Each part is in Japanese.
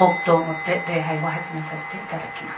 黙祷をもって礼拝を始めさせていただきます。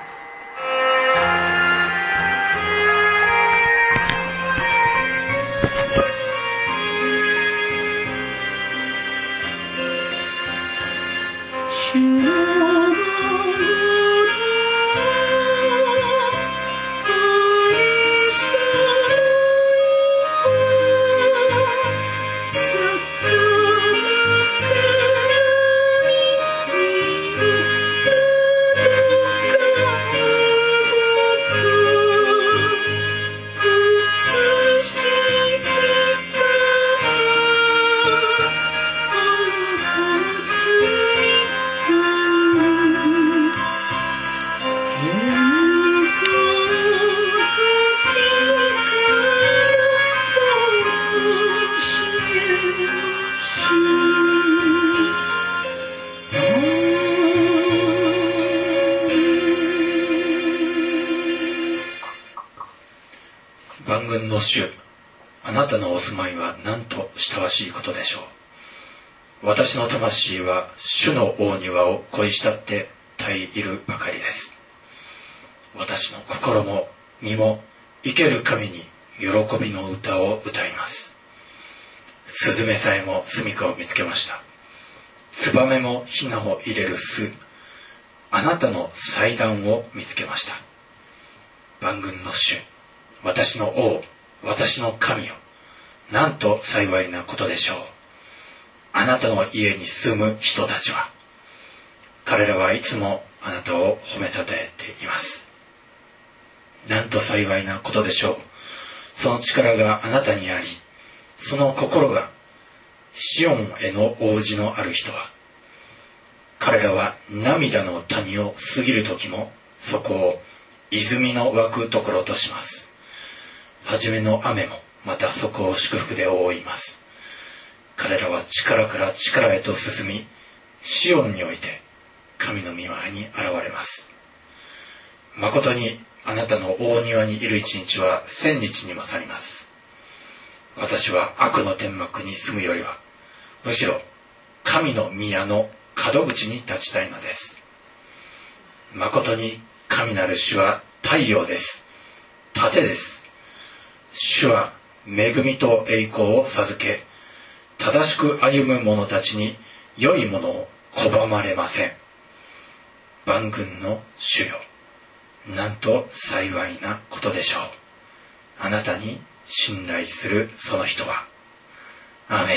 万軍の主、あなたのお住まいはなんと親しいことでしょう。私の魂は主の大庭を恋したって耐えいるばかりです。私の心も身も生ける神に喜びの歌を歌います。スズメさえも住処を見つけました。ツバメもヒナを入れる巣、あなたの祭壇を見つけました。万軍の主、私の王、私の神よ、なんと幸いなことでしょう。あなたの家に住む人たちは、彼らはいつもあなたを褒めたたえています。なんと幸いなことでしょう。その力があなたにあり、その心がシオンへの王子のある人は、彼らは涙の谷を過ぎる時もそこを泉の湧くところとします。初めの雨もまたそこを祝福で覆います。彼らは力から力へと進み、シオンにおいて神の御前に現れます。誠にあなたの大庭にいる一日は1000日に勝ります。私は悪の天幕に住むよりは、むしろ神の宮の門口に立ちたいのです。誠に神なる主は太陽です。盾です。主は恵みと栄光を授け、正しく歩む者たちに良いものを拒まれません。万軍の主よ、なんと幸いなことでしょう。あなたに信頼するその人は。アーメン。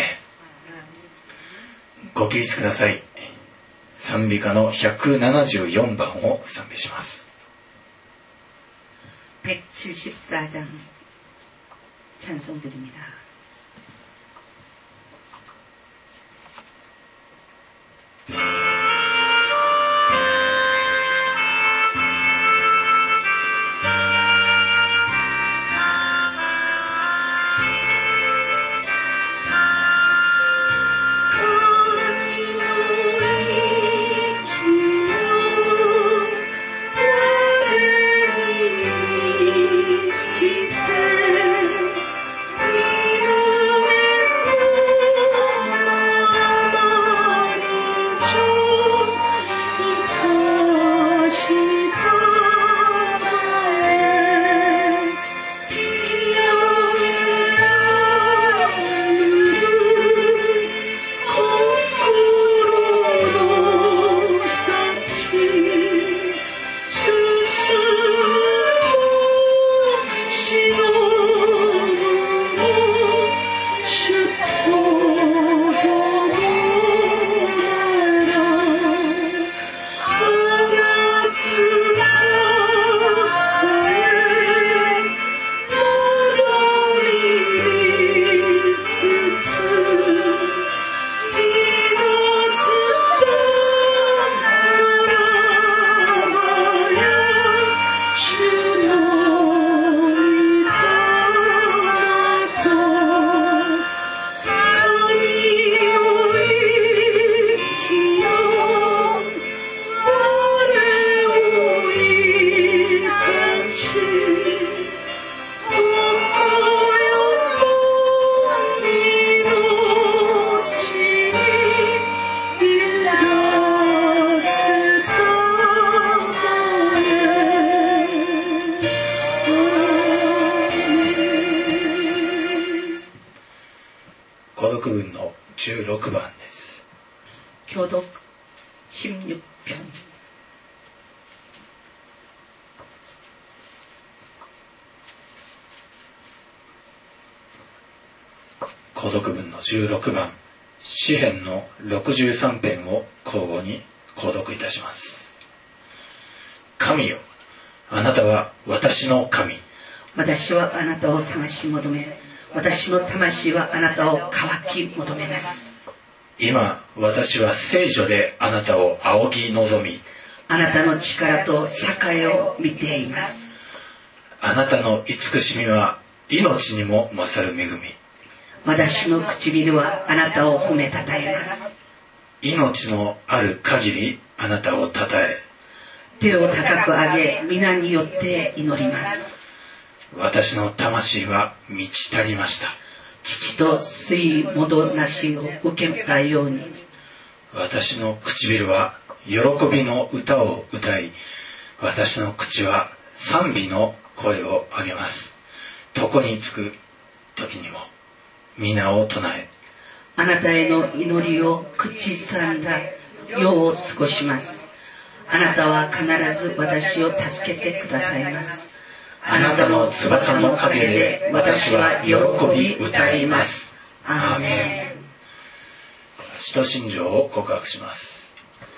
ご起立ください。賛美歌の174番を賛美します。 174장 찬송드립니다. 내 16番です。 교독16편。 購読文の16番、詩編の63編を交互に購読いたします。神よ、あなたは私の神。 私はあなたを探し求め、私の魂はあなたを渇き求めます。 今、私は聖所であなたを仰ぎ望み、 あなたの力と栄を見ています。 あなたの慈しみは命にも勝る恵み。 私の唇はあなたを褒めたたえます。 命のある限りあなたをたたえ、 手を高く上げ、皆によって祈ります。 私の魂は満ち足りました。 父と吸い戻なしを受けたように、 私の唇は喜びの歌を歌い、私の口は賛美の声を上げます。床につく時にも皆を唱え、 あなたへの祈りを口ずさんだ世を過ごします。あなたは必ず私を助けてくださいます。 あなたの翼の陰で私は喜び歌います。アーメン。使徒信条を告白します。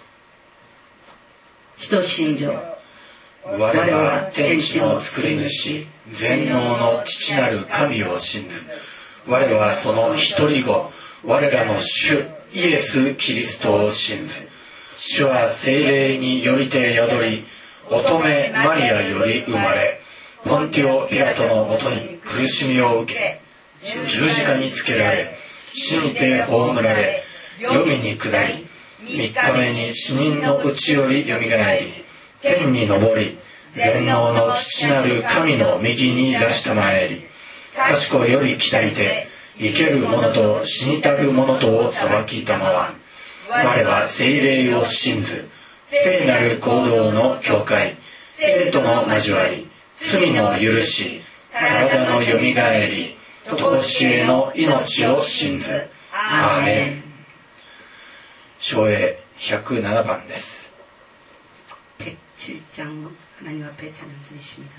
使徒信条。 我は天地の作り主、全能の父なる神を信ず。我はその一人子、我らの主イエス・キリストを信ず。主は聖霊によりて宿り、乙女マリアより生まれ、ポンティオ・ピラトのもとに苦しみを受け、十字架につけられ、死にて葬られ、黄泉に下り、3日目に死人のうちよりよみがえり、天に昇り、全能の父なる神の右に座したまえり、賢より来たりて、生ける者と死にたる者とを裁きたまわ。我は聖霊を信ず、聖なる行動の教会、聖との交わり、罪の許し、体のよみがえり、常しえの命を信ず。アーメン。唱詠107番です。 107장 하나님 앞에 찬양 드리십니다.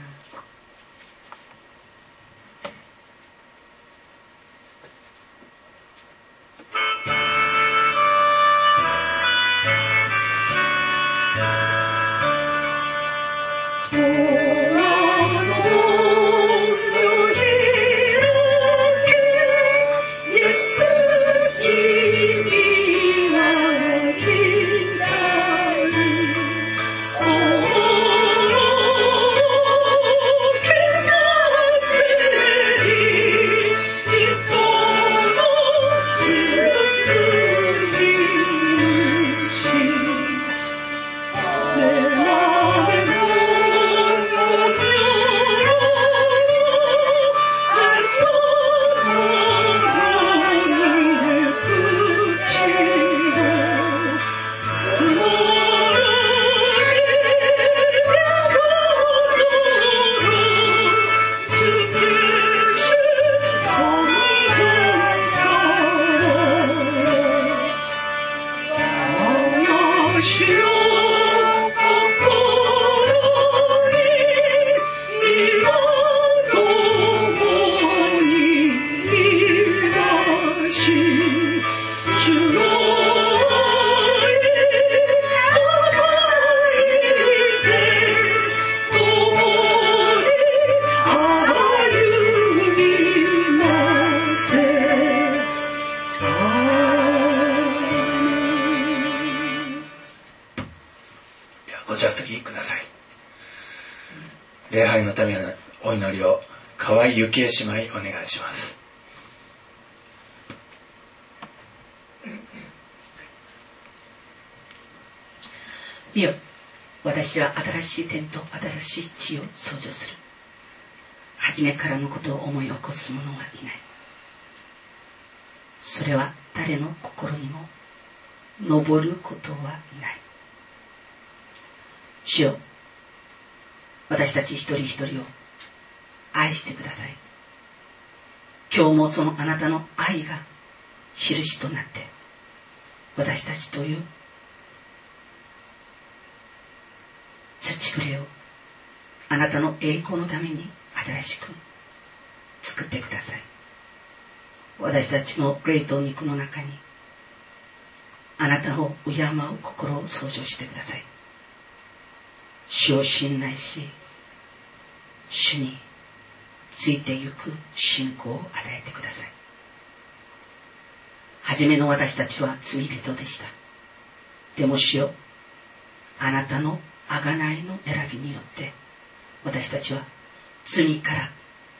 礼拝のためのお祈りを河合幸恵姉妹お願いします。 見よ、私は新しい天と新しい地を創造する。初めからのことを思い起こす者はいない。それは誰の心にも上ることはない。主よ、私たち一人一人を愛してください。今日もそのあなたの愛が印となって私たちという土くれをあなたの栄光のために新しく作ってください。私たちの霊と肉の中にあなたを敬う心を創造してください。主を信頼し、主についてゆく信仰を与えてください。初めの私たちは罪人でした。でも主よ、あなたの贖いの選びによって私たちは罪から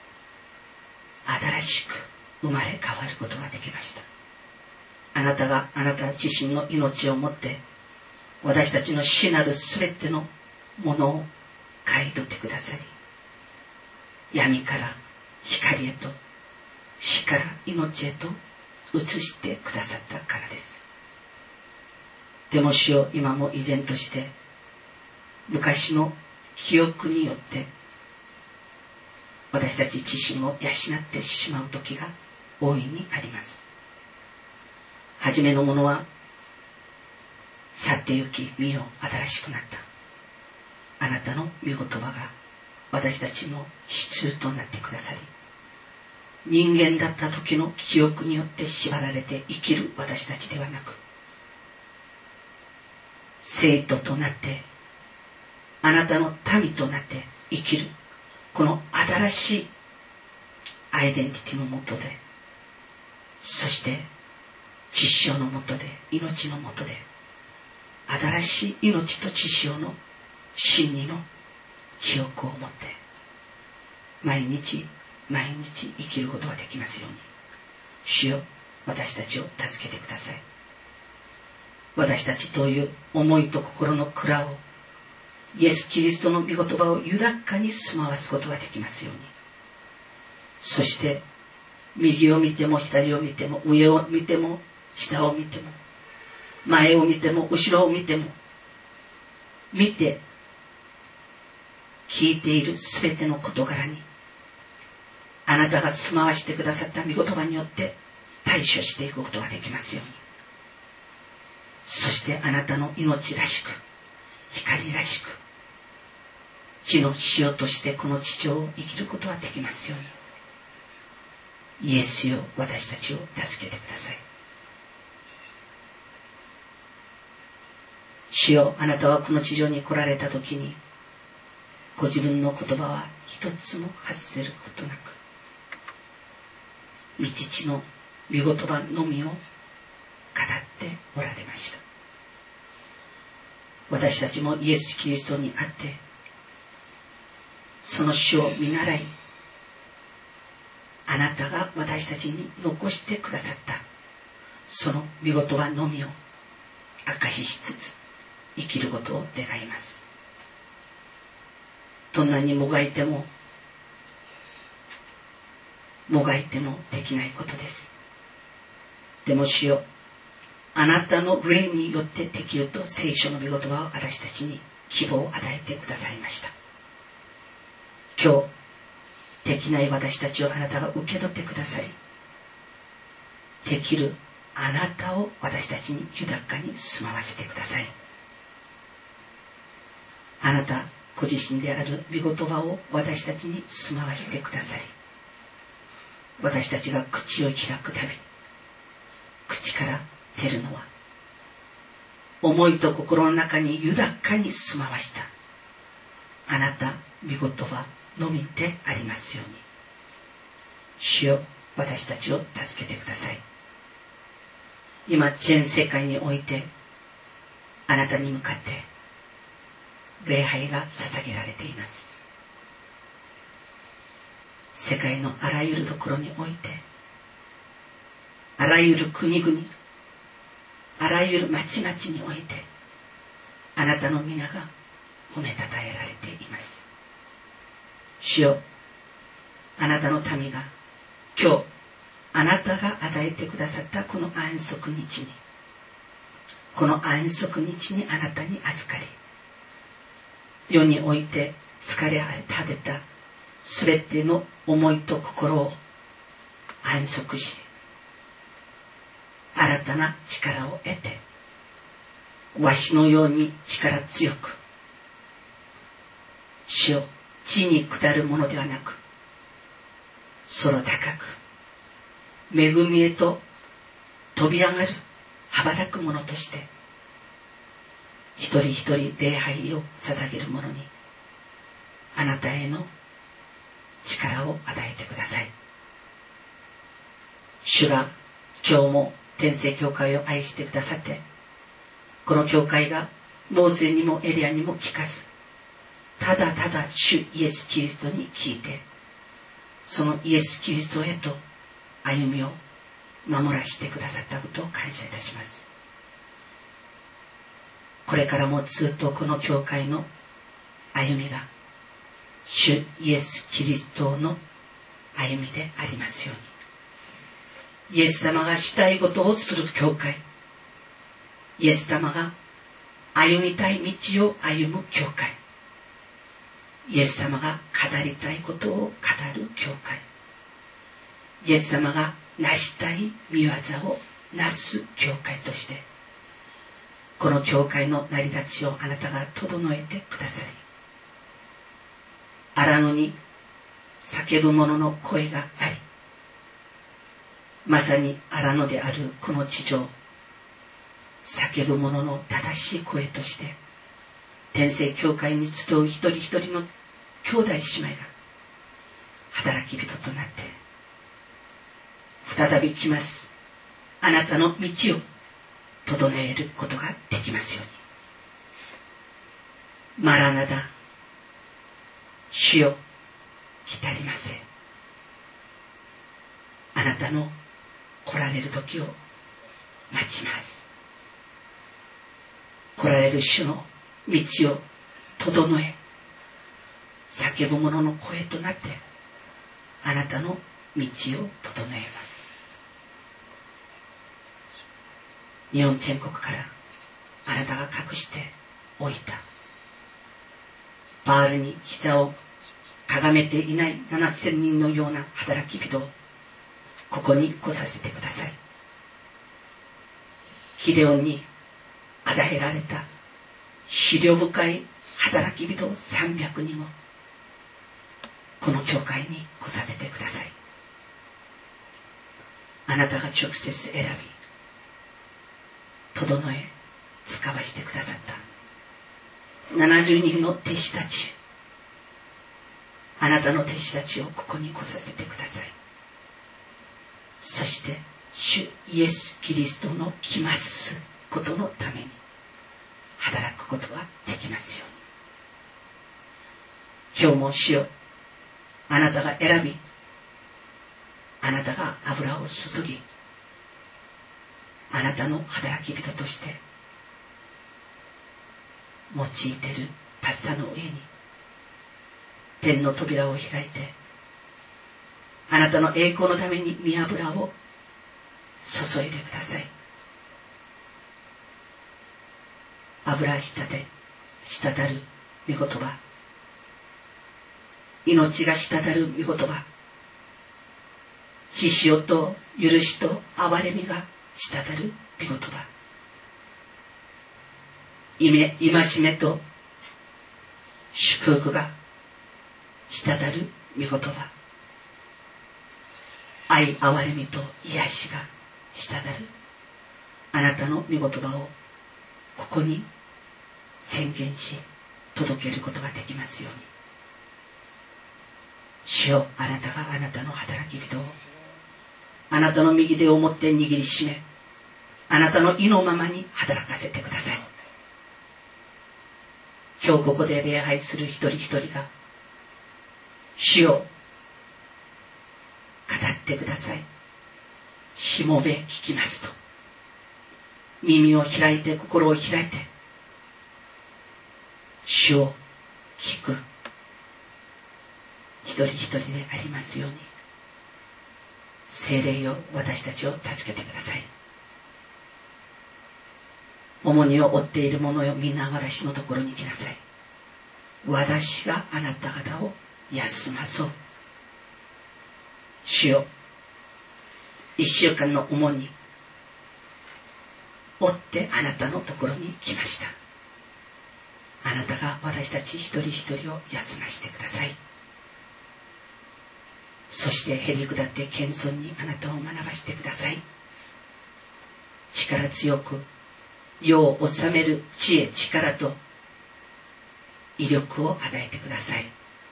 新しく生まれ変わることができました。あなたがあなた自身の命をもって私たちの死なるすべてのものを買い取ってくださり、闇から光へと死から命へと移してくださったからです。でも主よ、今も依然として昔の記憶によって私たち自身を養ってしまう時が大いにあります。初めのものは去って行き、見よ新しくなった。あなたの御言葉が私たちの支柱となってくださり、人間だった時の記憶によって縛られて生きる私たちではなく、生徒となってあなたの民となって生きる、この新しいアイデンティティのもとで、そして血潮のもとで、命のもとで、新しい命と血潮の真理の記憶を持って毎日毎日生きることができますように、主よ、私たちを助けてください。私たちという思いと心の蔵をイエス・キリストの御言葉を豊かに住まわすことができますように、そして右を見ても左を見ても上を見ても下を見ても前を見ても後ろを見ても、見て聞いているすべての事柄にあなたが住まわしてくださった御言葉によって対処していくことができますように、そしてあなたの命らしく光らしく地の塩としてこの地上を生きることができますように、イエスよ、私たちを助けてください。主よ、あなたはこの地上に来られた時にご自分の言葉は一つも発せることなく、御父の御言葉のみを語っておられました。私たちもイエス・キリストにあってその主を見習い、あなたが私たちに残してくださったその御言葉のみを証ししつつ生きることを願います。どんなにもがいてもできないことです。でも主よ、あなたの霊によってできると聖書の御言葉を私たちに希望を与えてくださいました。今日できない私たちをあなたが受け取ってくださり、できるあなたを私たちに豊かに住まわせてください。あなたご自身である御言葉を私たちに住まわせてくださり、私たちが口を開くたび、口から出るのは思いと心の中に豊かに住まわしたあなた御言葉のみでありますように、主よ、私たちを助けてください。今全世界においてあなたに向かって礼拝が捧げられています。世界のあらゆるところにおいて、あらゆる国々、あらゆる町々においてあなたの皆が褒めたたえられています。主よ、あなたの民が今日あなたが与えてくださったこの安息日に、この安息日にあなたに預かり、世において疲れ果てたすべての思いと心を安息し、新たな力を得てわしのように力強く、主よ、地に下るものではなく、空高く、恵みへと飛び上がる、羽ばたくものとして、一人一人礼拝を捧げる者に、あなたへの力を与えてください。主が今日も天聖教会を愛してくださって、この教会がモーセにもエリアにも聞かず、ただただ主イエス・キリストに聞いて、そのイエス・キリストへと歩みを守らせてくださったことを感謝いたします。これからもずっとこの教会の歩みが主イエス・キリストの歩みでありますように、イエス様がしたいことをする教会、イエス様が歩みたい道を歩む教会、イエス様が語りたいことを語る教会、イエス様が成したい御業をなす教会として、この教会の成り立ちをあなたが整えてくださり、荒野に叫ぶ者の声があり、まさに荒野であるこの地上、叫ぶ者の正しい声として、天聖教会に集う一人一人の兄弟姉妹が働き人となって、再び来ますあなたの道を整えることができますように。マラナダ、主よ、来たりませ。あなたの来られる時を待ちます。来られる主の道を整え、叫ぶ者の声となって、あなたの道を整えます。日本全国からあなたが隠しておいたバールに膝をかがめていない7000人のような働き人をここに来させてください。ヒデオンに与えられた資料深い働き人300人をこの教会に来させてください。あなたが直接選び整え使わしてくださった70人の弟子たち、あなたの弟子たちをここに来させてください。そして主イエス・キリストの来ますことのために働くことができますように。今日も主よ、あなたが選び、あなたが油を注ぎ、あなたの働き人として用いているパッサの上に天の扉を開いて、あなたの栄光のために御油を注いでください。油滴る御言葉、命が滴る御言葉、血潮と許しと憐れみが滴る御言葉、戒めと祝福が滴る御言葉、愛憐れみと癒しが滴るあなたの御言葉をここに宣言し届けることができますように。主よ、あなたがあなたの働き人をあなたの右手を持って握りしめ、あなたの意のままに働かせてください。今日ここで礼拝する一人一人が、主を語ってください。しもべ聞きますと、耳を開いて心を開いて主を聞く一人一人でありますように、聖霊よ、私たちを助けてください。重荷を負っている者よ、みんな私のところに来なさい。私があなた方を休まそう。主よ、一週間の重荷、 追ってあなたのところに来ました。あなたが私たち一人一人を休ませてください。そしてへりくだって謙遜にあなたを学ばせてください。力強く世を治める知恵、力と威力を与えてください。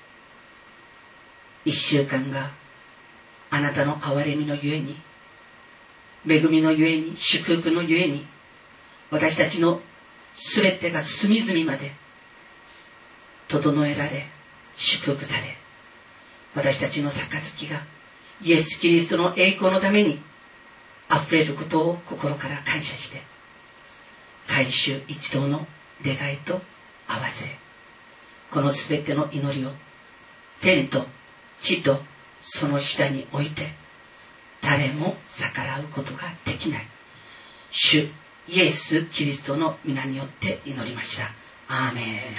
一週間があなたの憐れみのゆえに、恵みのゆえに、祝福のゆえに、私たちのすべてが隅々まで整えられ、祝福され、私たちの杯がイエス・キリストの栄光のために溢れることを心から感謝して、改宗一同の願いと合わせ、このすべての祈りを天と地とその下に置いて誰も逆らうことができない主イエス・キリストの皆によって祈りました。アーメン。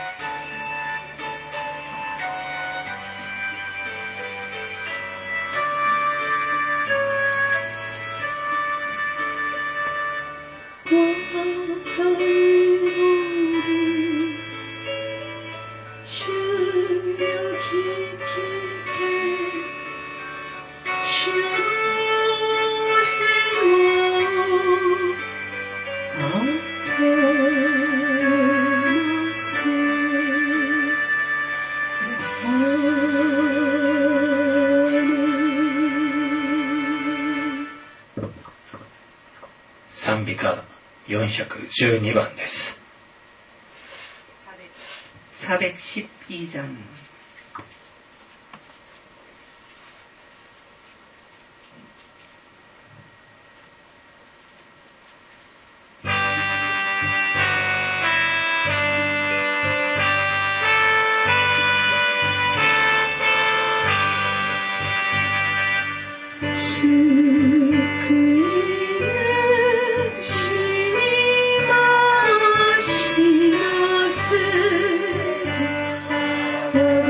賛美歌412番です。 412장 Oh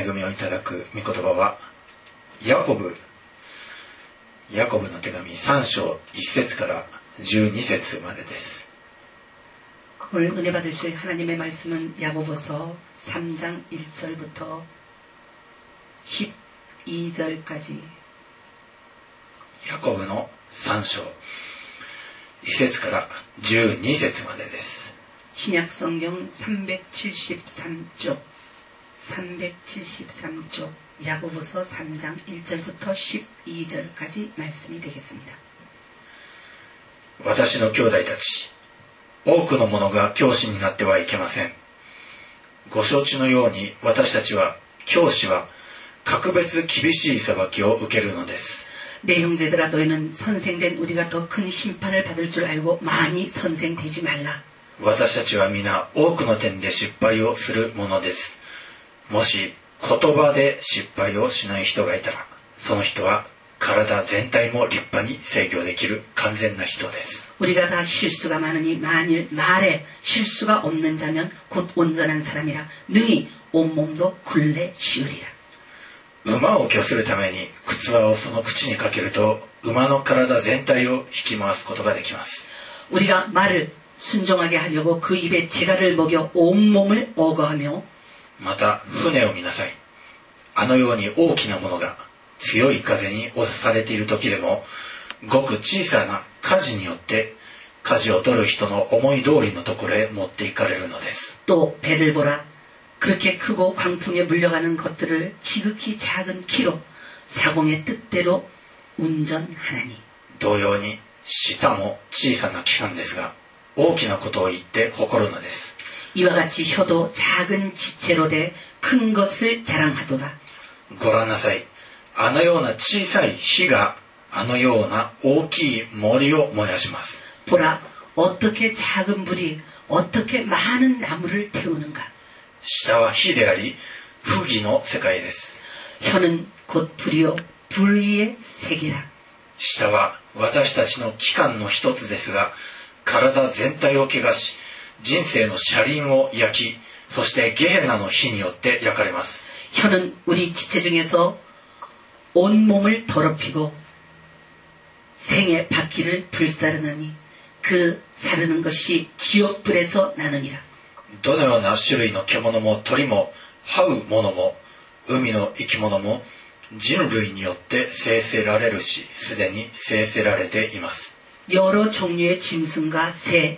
恵みをいただく御言葉はヤコブの手紙3章1節から12節までです。 오늘 은혜 받으실 하나님의 말씀은 야고보서 3장 1절부터 12절까지 ヤコブの3章1節から12節までです。 신약성경 373쪽 ヤ고보서 3장 1절부터 12절까지 말씀이 되겠습니다. 私の兄弟たち、多くの者が教師になってはいけません。ご承知のように私たちは教師は格別厳しい裁きを受けるのです。 내 형제들아 너희는 선생된 우리가 더 큰 심판을 받을 줄 알고 많이 선생되지 말라. 私たちは皆多くの点で失敗をするものです。もし言葉で失敗をしない人がいたら、その人は体全体も立派に制御できる完全な人です。 우리가 다 실수가 많으니 만일 말에 실수가 없는 자면 곧 온전한 사람이라 능히 온몸도 굴레 씌우리라. 馬を御するために靴輪をその口にかけると、馬の体全体を引き回すことができます。 우리가 말을 순종하게 하려고 그 입에 재갈을 먹여 온몸을 어거하며 また船を見なさい。あのように大きなものが強い風に押されている時でも、ごく小さな舵によって舵を取る人の思い通りのところへ持っていかれるのです。 또 배를 보라. 그렇게 크고 광풍에 물려가는 것들을 지극히 작은 키로 사공의 뜻대로 운전하나니. 同様に舌も小さな器官ですが、大きなことを言って誇るのです。 이와 같이 혀도 작은 지체로 돼 큰 것을 자랑하도다. ご覧なさい。あのような小さい火があのような大きい森を燃やします。 보라, 어떻게 작은 불이 어떻게 많은 나무를 태우는가. 舌は火であり、不義の世界です。 혀는 곧 불이요 불의의 세계라. 舌は私たちの器官の一つですが、体全体を汚し、人生の車輪を焼き、そしてゲヘナの火によって焼かれます。 혀는 우리 지체 중에서 온 몸을 더럽히고 생의 바퀴를 불사르느니 그 사르는 것이 지옥불에서 나느니라. どのような種類の獣も鳥も這うものも海の生き物も人類によって生せられるし、すでに生せられています。 여러 종류의 짐승과 새,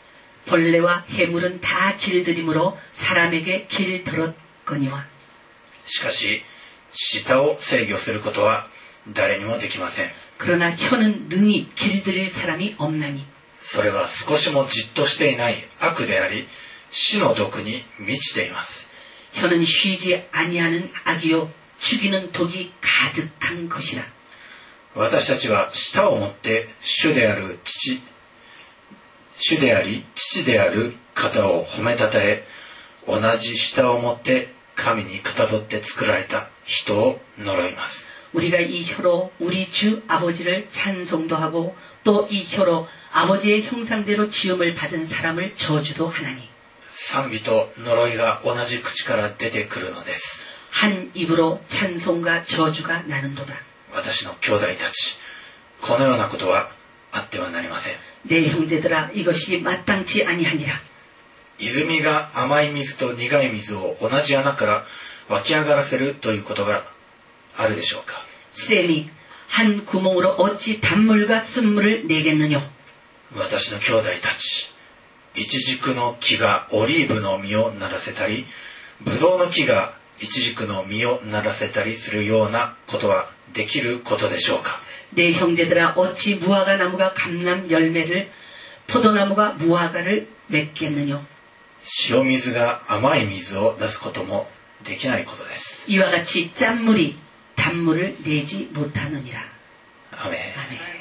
벌레와 해물은 다 길들임으로 사람에게 길들었거니와. しかし舌を制御することは誰にもできません。 그러나 혀는 능히 길들일 사람이 없나니. それは少しもじっとしていない悪であり、死の毒に満ちています。 혀는 쉬지 아니하는 악이요 죽이는 독이 가득한 것이라. 私たちは舌をもって主であり父である方を褒めたたえ、同じ舌をもって神にかたどって作られた人を呪います。 우리가 이 혀로 우리 주 아버지를 찬송도 하고 또 이 혀로 아버지의 형상대로 지음을 받은 사람을 저주도 하나니. 賛美と呪いが同じ口から出てくるのです。 한 입으로 찬송과 저주가 나는도다. 私の兄弟たち、このようなことはあってはなりません。 내 형제들아 이것이 마땅치 아니하니라. 泉が甘い水と苦い水を同じ穴から湧き上がらせるということがあるでしょうか。 쌤이 한 구멍으로 어찌 단물과 쓴물을 내겠느냐. 私の兄弟たち、イチジクの木がオリーブの実をならせたり、ブドウの木がイチジクの実をならせたりするようなことはできることでしょうか。 내 형제들아 어찌 무화과 나무가 감람 열매를 포도나무가 무화과를 맺겠느냐. 塩水が甘い水を出すこともできないことです。 이와 같이 짠물이 단물을 내지 못하느니라. アメン。 아멘.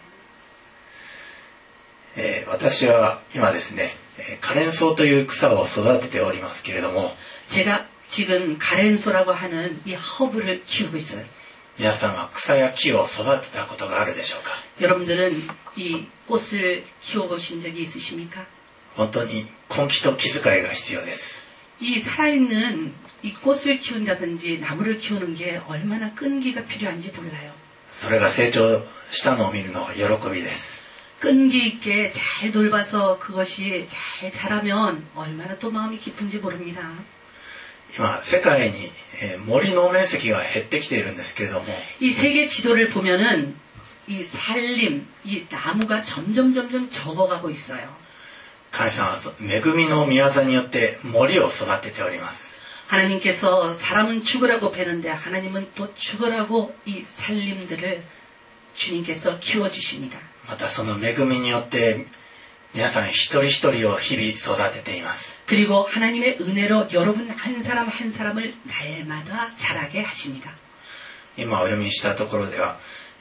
私は今ですね、カレンソウという草を育てておりますけれども、 제가 지금 가렌소라고 하는 이 허브를 키우고 있어요. 皆さんは草や木を育てたことがあるでしょうか。 여러분들은 이 꽃을 키워보신 적이 있으십니까? 本当に根気と気遣いが必要です。 이 살아있는 이 꽃을 키운다든지 나무를 키우는 게 얼마나 끈기가 필요한지 몰라요. それが成長したのを見るのは喜びです。 끈기 있게 잘 돌봐서 그것이 잘 자라면 얼마나 또 마음이 깊은지 모릅니다. 今世界に森の面積が減ってきているんですけれども、 이 세계 지도를 보면은 이 산림, 이 나무가 점점 적어가고 있어요. 神様は恵みの御業によって森を育てております。 하나님께서 사람은 죽으라고 베는데 하나님은 또 죽으라고 이 산림들을 주님께서 키워주십니다. またその恵みによって皆さん一人一人を日々育てています。 그리고 하나님의 은혜로 여러분 한 사람 한 사람을 날마다 자라게 하십니다. 今お読みしたところでは、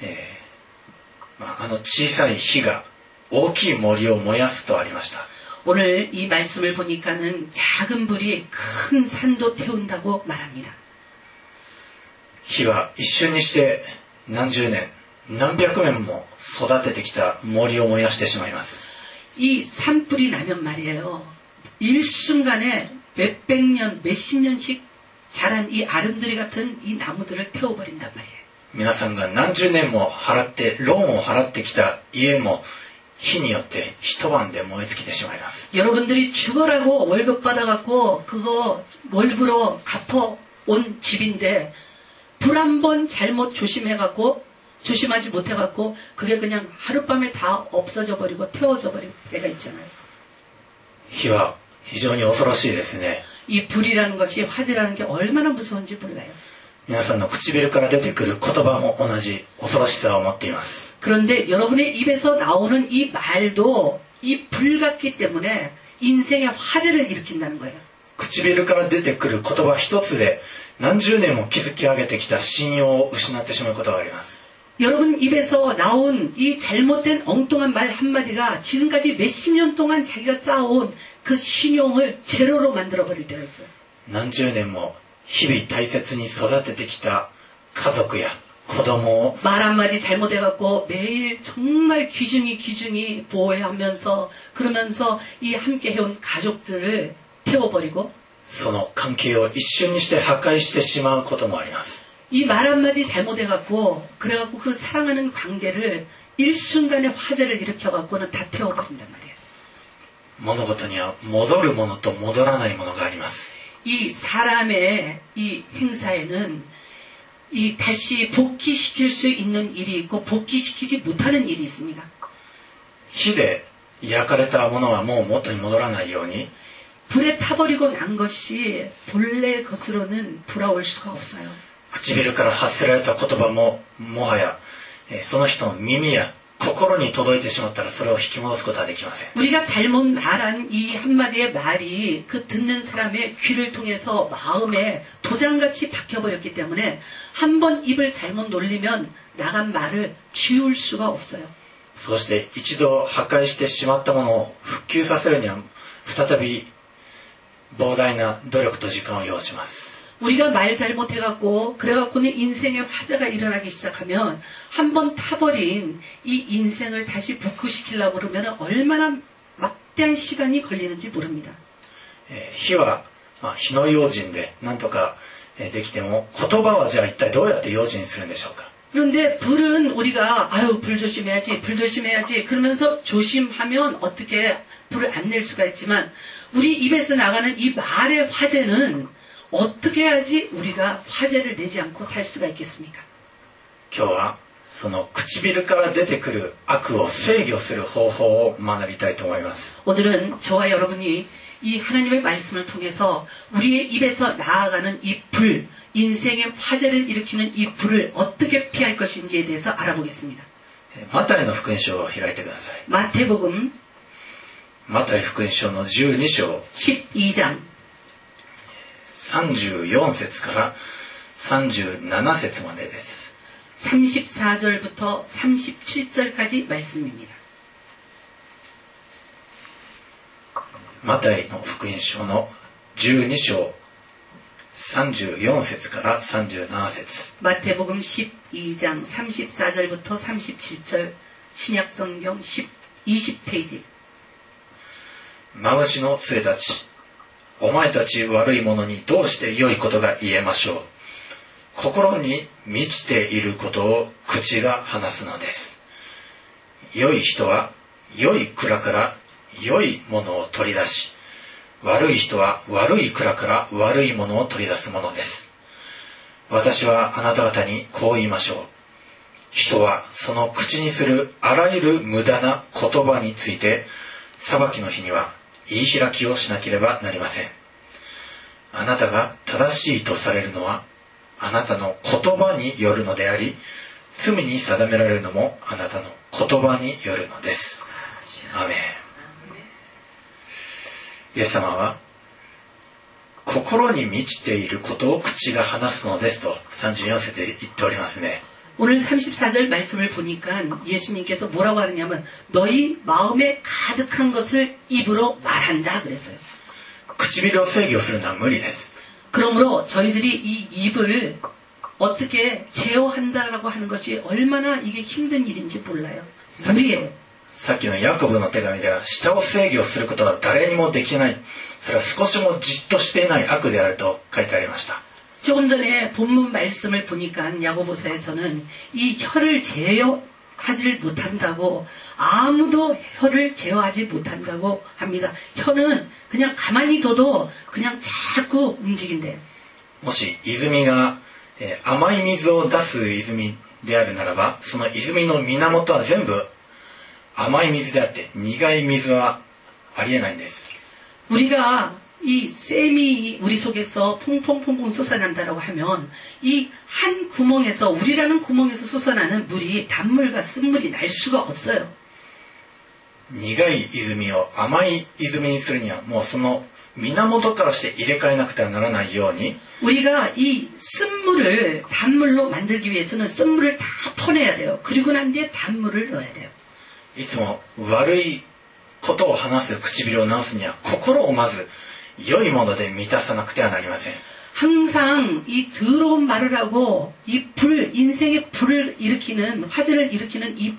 小さい火が大きい森を燃やすとありました。 오늘 이 말씀을 보니까는 작은 불이 큰 산도 태운다고 말합니다. 火は一瞬にして何十年何百年も育ててきた森を燃やしてしまいます。 이 산불이 나면 말이에요. 일순간에 몇백 년, 몇십 년씩 자란 이 아름드리 같은 이 나무들을 태워버린단 말이에요. 皆さんが何十年もローンを払ってきた家も火によって一晩で燃え尽きてしまいます。 여러분들이 죽으라고 월급 받아갖고 그거 월부로 갚아온 집인데 불 한 번 잘못 조심하지 못해갖고 그게 그냥 하룻밤에 다 없어져 버리고 태워져 버리고 때가 있잖아요. 火は非常に恐ろしいですね。 이 불이라는 것이 화재라는 게 얼마나 무서운지 몰라요. 皆さんの唇から出てくる言葉も同じ恐ろしさを持っています。 그런데 여러분의 입에서 나오는 이 말도 이 불 같기 때문에 인생의 화재를 일으킨다는 거예요. 唇から出てくる言葉一つで何十年も築き上げてきた信用を失ってしまうことがあります。 여러분 입에서 나온 이 잘못된 엉뚱한 말 한마디가 지금까지 몇십 년 동안 자기가 쌓아온 그 신용을 제로로 만들어버릴 때가 있어요. 何十年も日々大切に育ててきた家族や子供を 말 한마디 잘못해갖고 매일 정말 귀중히 보호하면서 그러면서 이 함께 해온 가족들을 태워버리고 その関係を一瞬にして破壊してしまうこともあります。 이 말 한마디 잘못해갖고 그래갖고 그 사랑하는 관계를 일순간에 화재를 일으켜갖고는 다 태워버린단 말이에요. 物事には戻るものと戻らないものがあります。 이 사람의 이 행사에는 이 다시 복귀시킬 수 있는 일이 있고 복귀시키지 못하는 일이 있습니다. 火で焼かれたものはもう元に戻らないように 불에 타버리고 난 것이 본래 것으로는 돌아올 수가 없어요. 唇から発せられた言葉ももはやその人の耳や心に届いてしまったらそれを引き戻すことはできません。 우리가 잘못 말한 이 한마디의 말이 그 듣는 사람의 귀를 통해서 마음에 도장같이 박혀버렸기 때문에 한 번 입을 잘못 놀리면 나간 말을 지울 수가 없어요. そして一度破壊してしまったものを復旧させるには再び膨大な努力と時間を要します。 우리가 말 잘못해갖고 그래갖고는 인생의 화재가 일어나기 시작하면 한 번 타버린 이 인생을 다시 복구시키려고 그러면 얼마나 막대한 시간이 걸리는지 모릅니다. 火は火の用心で何とかできても言葉はじゃあ一体どうやって用心するんでしょうか。 그런데 불은 우리가 불 조심해야지 그러면서 조심하면 어떻게 불을 안 낼 수가 있지만 우리 입에서 나가는 이 말의 화재는 어떻게 해야지 우리가 화재를 내지 않고 살 수가 있겠습니까? 今日はその唇から出てくる悪を制御する方法を学びたいと思います。 오늘은 저와 여러분이 이 하나님의 말씀을 통해서 우리의 입에서 나아가는 이 불, 인생의 화재를 일으키는 이 불을 어떻게 피할 것인지에 대해서 알아보겠습니다. マタイの福音書を開いてください。 마태복음 マタイ福音書の12章 12장 34節から37節までです。 34절부터 37절까지 말씀입니다. マタイの福音書の12章34節から37節 마태복음 12장 34절부터 37절 신약성경 20페이지 マムシの杖たちお前たち悪い者にどうして良いことが言えましょう。心に満ちていることを口が話すのです。良い人は良い蔵から良いものを取り出し、悪い人は悪い蔵から悪いものを取り出すものです。私はあなた方にこう言いましょう。人はその口にするあらゆる無駄な言葉について、裁きの日には言い開きをしなければなりません。あなたが正しいとされるのは、あなたの言葉によるのであり、罪に定められるのもあなたの言葉によるのです。アメン。イエス様は、心に満ちていることを口が話すのですと34節で言っておりますね。 오늘 34절 말씀을 보니까 예수님께서 뭐라고 하느냐면 너희 마음에 가득한 것을 입으로 말한다 그랬어요. 唇を制御するのは無理です。 그러므로 저희들이 이 입을 어떻게 제어한다라고 하는 것이 얼마나 이게 힘든 일인지 몰라요. 무리예요. さっきのヤコブの手紙では、舌を制御することは誰にもできない。それは少しもじっとしていない悪であると書いてありました。 조금 전에 본문 말씀을 보니까 야고보서에서는 이 혀를 제어하지 못한다고, 아무도 혀를 제어하지 못한다고 합니다. 혀는 그냥 가만히 둬도 그냥 자꾸 움직인대요. もし泉が甘い水を出す泉であるならば、その泉の源は全部甘い水であって、苦い水はありえないんです。 우리가 이 쌤이 우리 속에서 퐁퐁퐁퐁 솟아난다라고 하면 이 한 구멍에서, 우리라는 구멍에서 솟아나는 물이 단물과 쓴물이 날 수가 없어요. 苦い泉を甘い泉にするには、もうその源からして入れ替えなくてはならないように、 우리가 이 쓴물을 단물로 만들기 위해서는 쓴물을 다 퍼내야 돼요. 그리고 난 뒤에 단물을 넣어야 돼요. いつも悪いことを話す唇を直すには、心をまず良いもので満たさなくてはなりません。 항상 이 더러운 말을 하고 이 인생의 불을 일으키는, 화재를 일으키는 이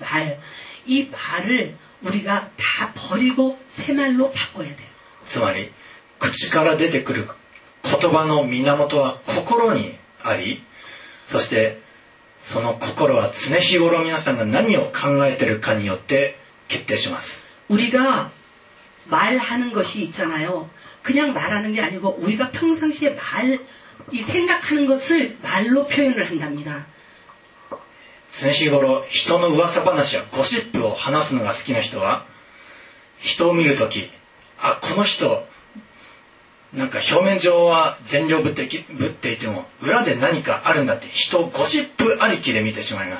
말을 우리가 다 버리고 새 말로 바꿔야 돼요. つまり口から出てくる言葉の源は心にあり、そしてその心は常日頃皆さんが何を考えているかによって決定します。 우리가 말하는 것이 있잖아요. 그냥 말하는 게 아니고 우리가 평상시에 이 생각하는 것을 말로 표현을 한답니다. 常日頃人の噂話やゴシップを話すのが好きな人は、人を見るとき、あ、この人なんか表面上は善良ぶっていても裏で何かあるんだって、人をゴシップありきで見てしまいます。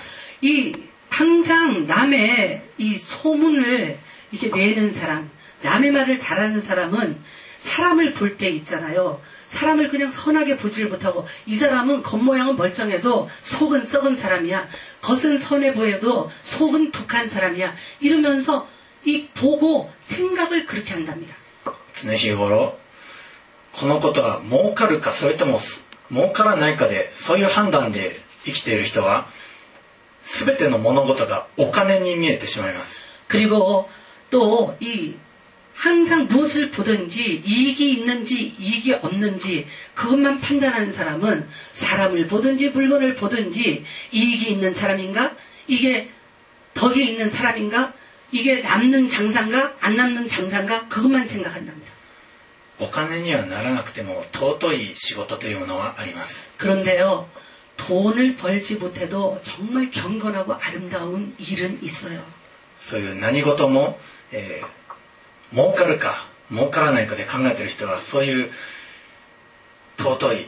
항상 남의 이 소문을 이렇게 내는 사람, 남의 말을 잘하는 사람은 사람을 볼 때 있잖아요. 사람을 그냥 선하게 보지를 못하고, 이 사람은 겉모양은 멀쩡해도 속은 썩은 사람이야. 겉은 선해 보여도 속은 독한 사람이야. 이러면서 이 보고 생각을 그렇게 한답니다. 常日頃このことは儲かるかそれとも儲からないかで、そういう判断で生きている人は全ての物事がお金に見えてしまいます。 그리고 또 항상 무엇을 보든지 이익이 있는지 이익이 없는지 그것만 판단하는 사람은, 사람을 보든지 물건을 보든지 이익이 있는 사람인가, 이게 덕이 있는 사람인가, 이게 남는 장사인가 안 남는 장사인가, 그것만 생각한답니다. お金にはならなくても尊い仕事というものはあります。 그런데요, 돈을 벌지 못해도 정말 경건하고 아름다운 일은 있어요. そういう何事も、儲かるか儲からないかで考えている人は、そういう尊い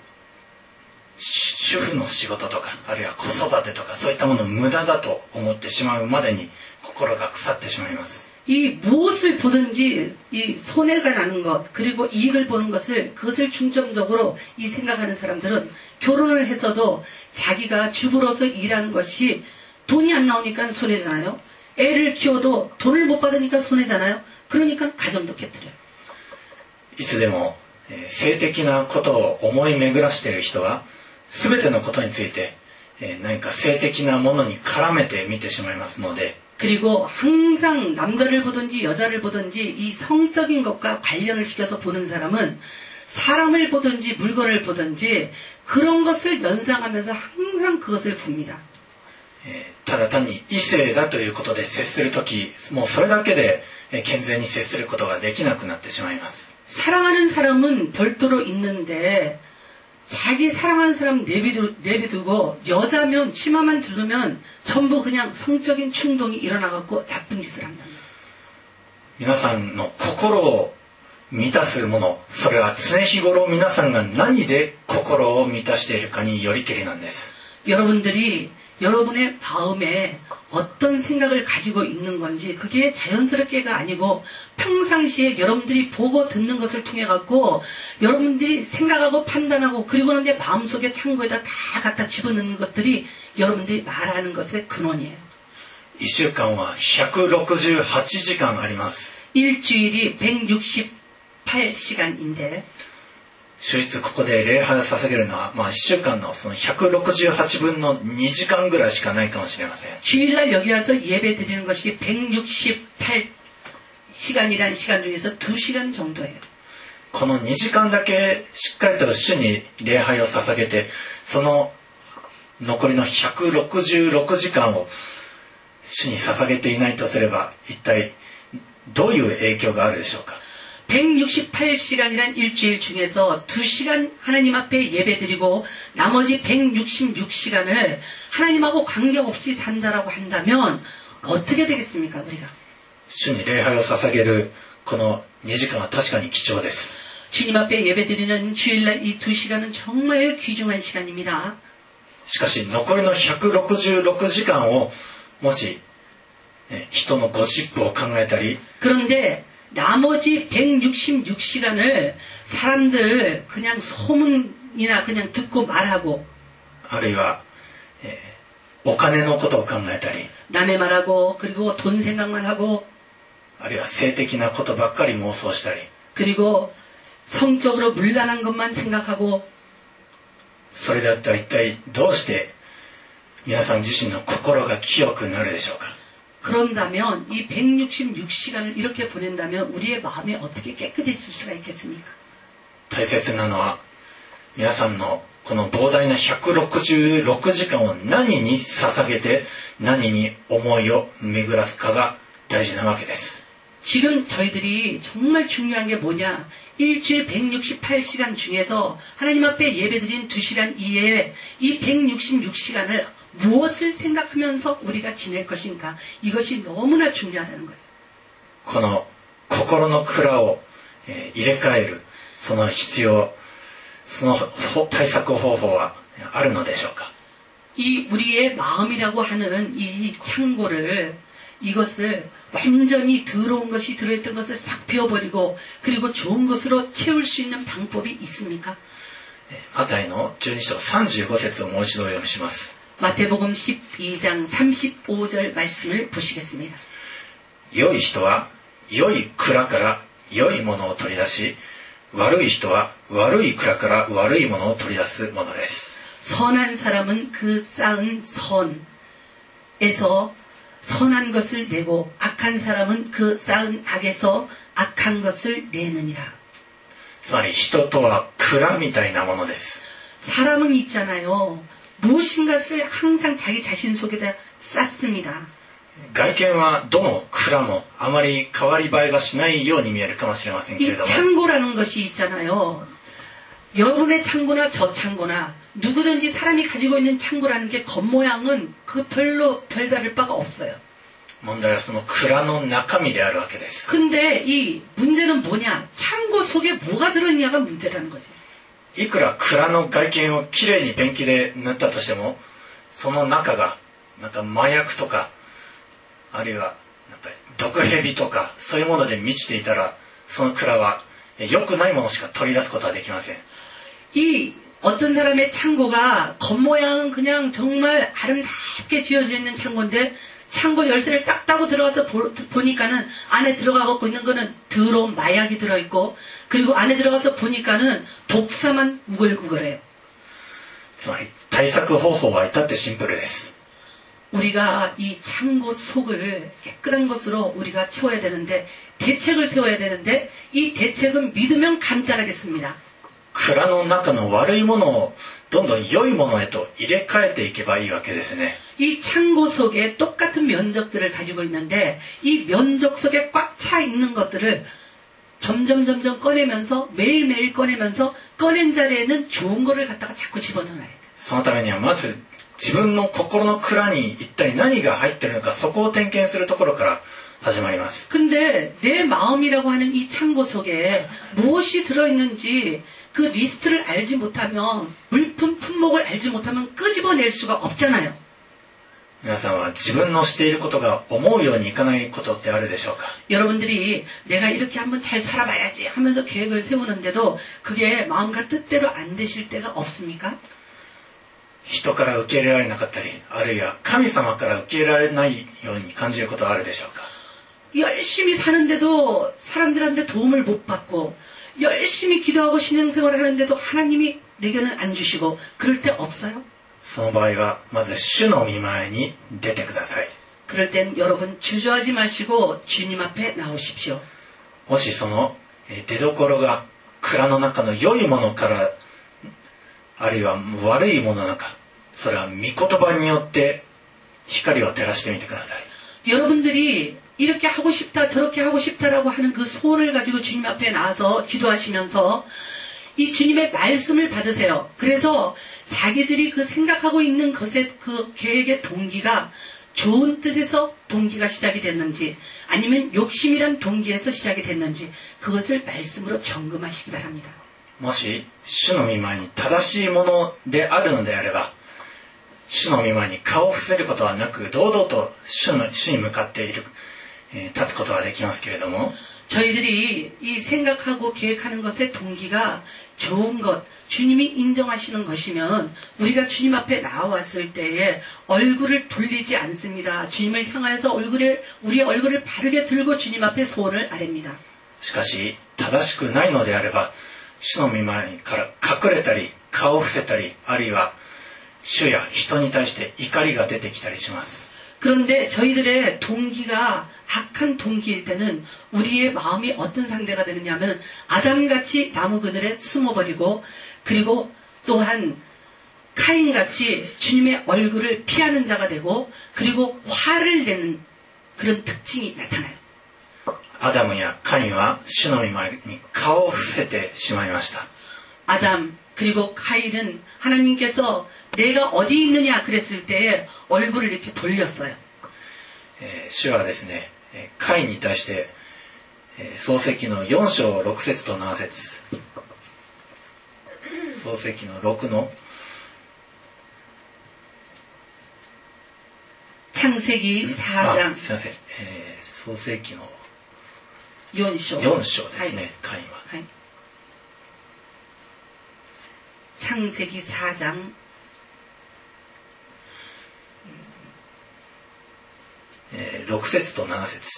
主婦の仕事とか、あるいは子育てとか、そういったものを無駄だと思ってしまうまでに心が腐ってしまいます。 이 무엇을 보든지 이 손해가 나는 것, 그리고 이익을 보는 그것을 중점적으로 이 생각하는 사람들은 결혼을 해서도 자기가 주부로서 일하는 것이 돈이 안 나오니까 손해잖아요. 애를 키워도 돈을 못 받으니까 손해잖아요. 그러니까 가정도 깨뜨려요. いつでも性的なことを思い巡らしている人は、全てのことについて何か性的なものに絡めて見てしまいますので、 그리고 항상 남자를 보든지 여자를 보든지 이 성적인 것과 관련을 시켜서 보는 사람은 사람을 보든지 물건을 보든지 그런 것을 연상하면서 항상 그것을 봅니다. ただ単に異性だということで接するとき、もうそれだけで健全に接することができなくなってしまいます。 사랑하는 사람은 별도로 있는데 자기 사랑하는 사람 내비두고 여자면 치마만 두르면 전부 그냥 성적인 충동이 일어나갖고 나쁜 짓을 한다. 皆さんの心を満たすもの、それは常日頃皆さんが何で心を満たしているかによりけりなんです。 여러분들이 여러분의 마음에 어떤 생각을 가지고 있는 건지 그게 자연스럽게가 아니고 평상시에 여러분들이 보고 듣는 것을 통해 갖고 여러분들이 생각하고 판단하고 그리고는 내 마음속에 창고에다 다 갖다 집어넣는 것들이 여러분들이 말하는 것의 근원이에요. 1週間は168時間あります。 일주일이 168시간인데 週日ここで礼拝を捧げるのは、1週間のその168分の2時間ぐらいしかないかもしれません。 주일날 여기 와서 예배 드리는 것이 168시간이라는 시간 중에서 2시간 정도예요. この2時間だけしっかりと主に礼拝を捧げて、その残りの166時間を主に捧げていないとすれば、一体どういう影響があるでしょうか。 168시간이란 일주일 중에서 2시간 하나님 앞에 예배드리고 나머지 166시간을 하나님하고 관계없이 산다라고 한다면 어떻게 되겠습니까, 우리가? 主に礼拝を捧げるこの2時間は確かに貴重です。 주님 앞에 예배드리는 주일날 이 2시간은 정말 귀중한 시간입니다. しかし残りの166時間をもし、人のゴシップを考えたり 그런데 나머지 166시간을 사람들 그냥 소문이나 그냥 듣고 말하고 あるいは、お金のことを考えたり 남의 말하고 그리고 돈 생각만 하고 あるいは性的なことばっかり妄想したり 그리고 성적으로 물란한 것만 생각하고 それだったら一体どうして皆さん自身の心が清くなるでしょうか。 그런다면 이 166시간을 이렇게 보낸다면 우리의 마음이 어떻게 깨끗해질 수가 있겠습니까? 大切なのは皆さんのこの膨大な166時間を何に捧げて何に思いを巡らすかが大事なわけです。 지금 저희들이 정말 중요한 게 뭐냐? 일주일 168시간 중에서 하나님 앞에 예배드린 2시간 이외에 이 166시간을 무엇을 생각하면서 우리가 지낼 것인가? 이것이 너무나 중요하다는 거예요. この心の蔵を入れ替えるその必要、その対策方法はあるのでしょうか。 이 우리의 마음이라고 하는 이 창고를 이것을 완전히 더러운 것이 들어있던 것을 싹 비워버리고 그리고 좋은 것으로 채울 수 있는 방법이 있습니까? マタイの12章35節をもう一度お読みします。 마태복음 12장 35절 말씀을 보시겠습니다. 良い人は良い蔵から良いものを取り出し、悪い人は悪い蔵から悪いものを取り出すものです。 선한 사람은 그 쌓은 선에서 선한 것을 내고 악한 사람은 그 쌓은 악에서 악한 것을 내느니라. つまり人とは蔵みたいなものです。 사람은 있잖아요. 무엇인가를 항상 자기 자신 속에다 쌓습니다. 外見はどの蔵もあまり変わり映えがしないように見えるかもしれませんけれ 이 ども、 창고라는 것이 있잖아요. 여러분의 창고나 저 창고나 누구든지 사람이 가지고 있는 창고라는 게 겉모양은 그 별로 별다를 바가 없어요. 問題はその蔵の中身であるわけです。 근데 이 문제는 뭐냐? 창고 속에 뭐가 들어있냐가 문제라는 거지. いくら蔵の外見をきれいにペンキで塗ったとしても、その中がなんか麻薬とか、あるいはなんか毒蛇とかそういうもので満ちていたら、その蔵は良くないものしか取り出すことはできません。 이 어떤 사람의 창고가 겉모양은 그냥 정말 아름답게 지어져 있는 창고인데 창고 열쇠를 딱 따고 들어가서 보니까는 안에 들어가고 있는 거는 더러운 마약이 들어있고 그리고 안에 들어가서 보니까는 독사만 우글우글해요. つまり対策方法は至ってシンプルです。 우리가 이 창고 속을 깨끗한 것으로 우리가 채워야 되는데 대책을 세워야 되는데 이 대책은 믿으면 간단하겠습니다. 蔵の中の悪いものをどんどん良いものへと入れ替えていけばいいわけですね。 이 창고 속에 똑같은 면적들을 가지고 있는데 이 면적 속에 꽉 차 있는 것들을 점점 꺼내면서 매일매일 꺼내면서 꺼낸 자리에는 좋은 거를 갖다가 자꾸 집어넣어야 돼요. そのためにはまず自分の心の蔵に一体何が入っているのかそこを点検するところから始まります。 근데 내 마음이라고 하는 이 창고 속에 무엇이 들어있는지 그 리스트를 알지 못하면 물품 품목을 알지 못하면 끄집어낼 수가 없잖아요. 皆さんは自分のしていることが思うようにいかないことってあるでしょうか。 여러분들이 내가 이렇게 한번 잘 살아봐야지 하면서 계획을 세우는데도 그게 마음과 뜻대로 안 되실 때가 없습니까? 人から受け入れられなかったり、あるいは神様から受け入れられないように感じることはあるでしょうか。 열심히 사는데도 사람들한테 도움을 못 받고 열심히 기도하고 신앙생활을 하는데도 하나님이 내게는 안 주시고 그럴 때 없어요? その場合はまず主の御前に出てください。 그럴 땐 여러분 주저하지 마시고 주님 앞에 나오십시오. もしその出所が蔵の中の良いものからあるいは悪いものなのか、それは御言葉によって光を照らしてみてください。 여러분들이 이렇게 하고 싶다 저렇게 하고 싶다라고 하는 그 소원을 가지고 주님 앞에 나와서 기도하시면서 이 주님의 말씀을 받으세요. 그래서 자기들이 그 생각하고 있는 것의 그 계획의 동기가 좋은 뜻에서 동기가 시작이 됐는지 아니면 욕심이란 동기에서 시작이 됐는지 그것을 말씀으로 점검하시기 바랍니다. もし主の御前に正しいものであるのであれば、主の御前に顔を伏せることはなく堂々と主に向かって立つことができますけれども、 저희들이 이 생각하고 계획하는 것의 동기가 좋은 것, 주님이 인정하시는 것이면 우리가 주님 앞에 나왔을 때에 얼굴을 돌리지 않습니다. 주님을 향하여서 우리의 얼굴을 바르게 들고 주님 앞에 소원을 아랩니다. しかし正しくないのであれば、主の御前から隠れたり顔を伏せたり、あるいは主や人に対して怒りが出てきたりします。 그런데 저희들의 동기가 악한 동기일 때는 우리의 마음이 어떤 상태가 되느냐 하면 아담같이 나무 그늘에 숨어버리고 그리고 또한 카인같이 주님의 얼굴을 피하는 자가 되고 그리고 화를 내는 그런 특징이 나타나요. アダムやカインは主の御前に顔を伏せてしまいました。 아담 그리고 카인은 하나님께서 내가 어디 있느냐 그랬을 때에 얼굴을 이렇게 돌렸어요. 主はですね、カインに対して、創世記の4章6節と7節、創世記の6の 창세기 4장 すいません、創世記の 4章 4章ですね、カインは。 창세기 4장 6節と7節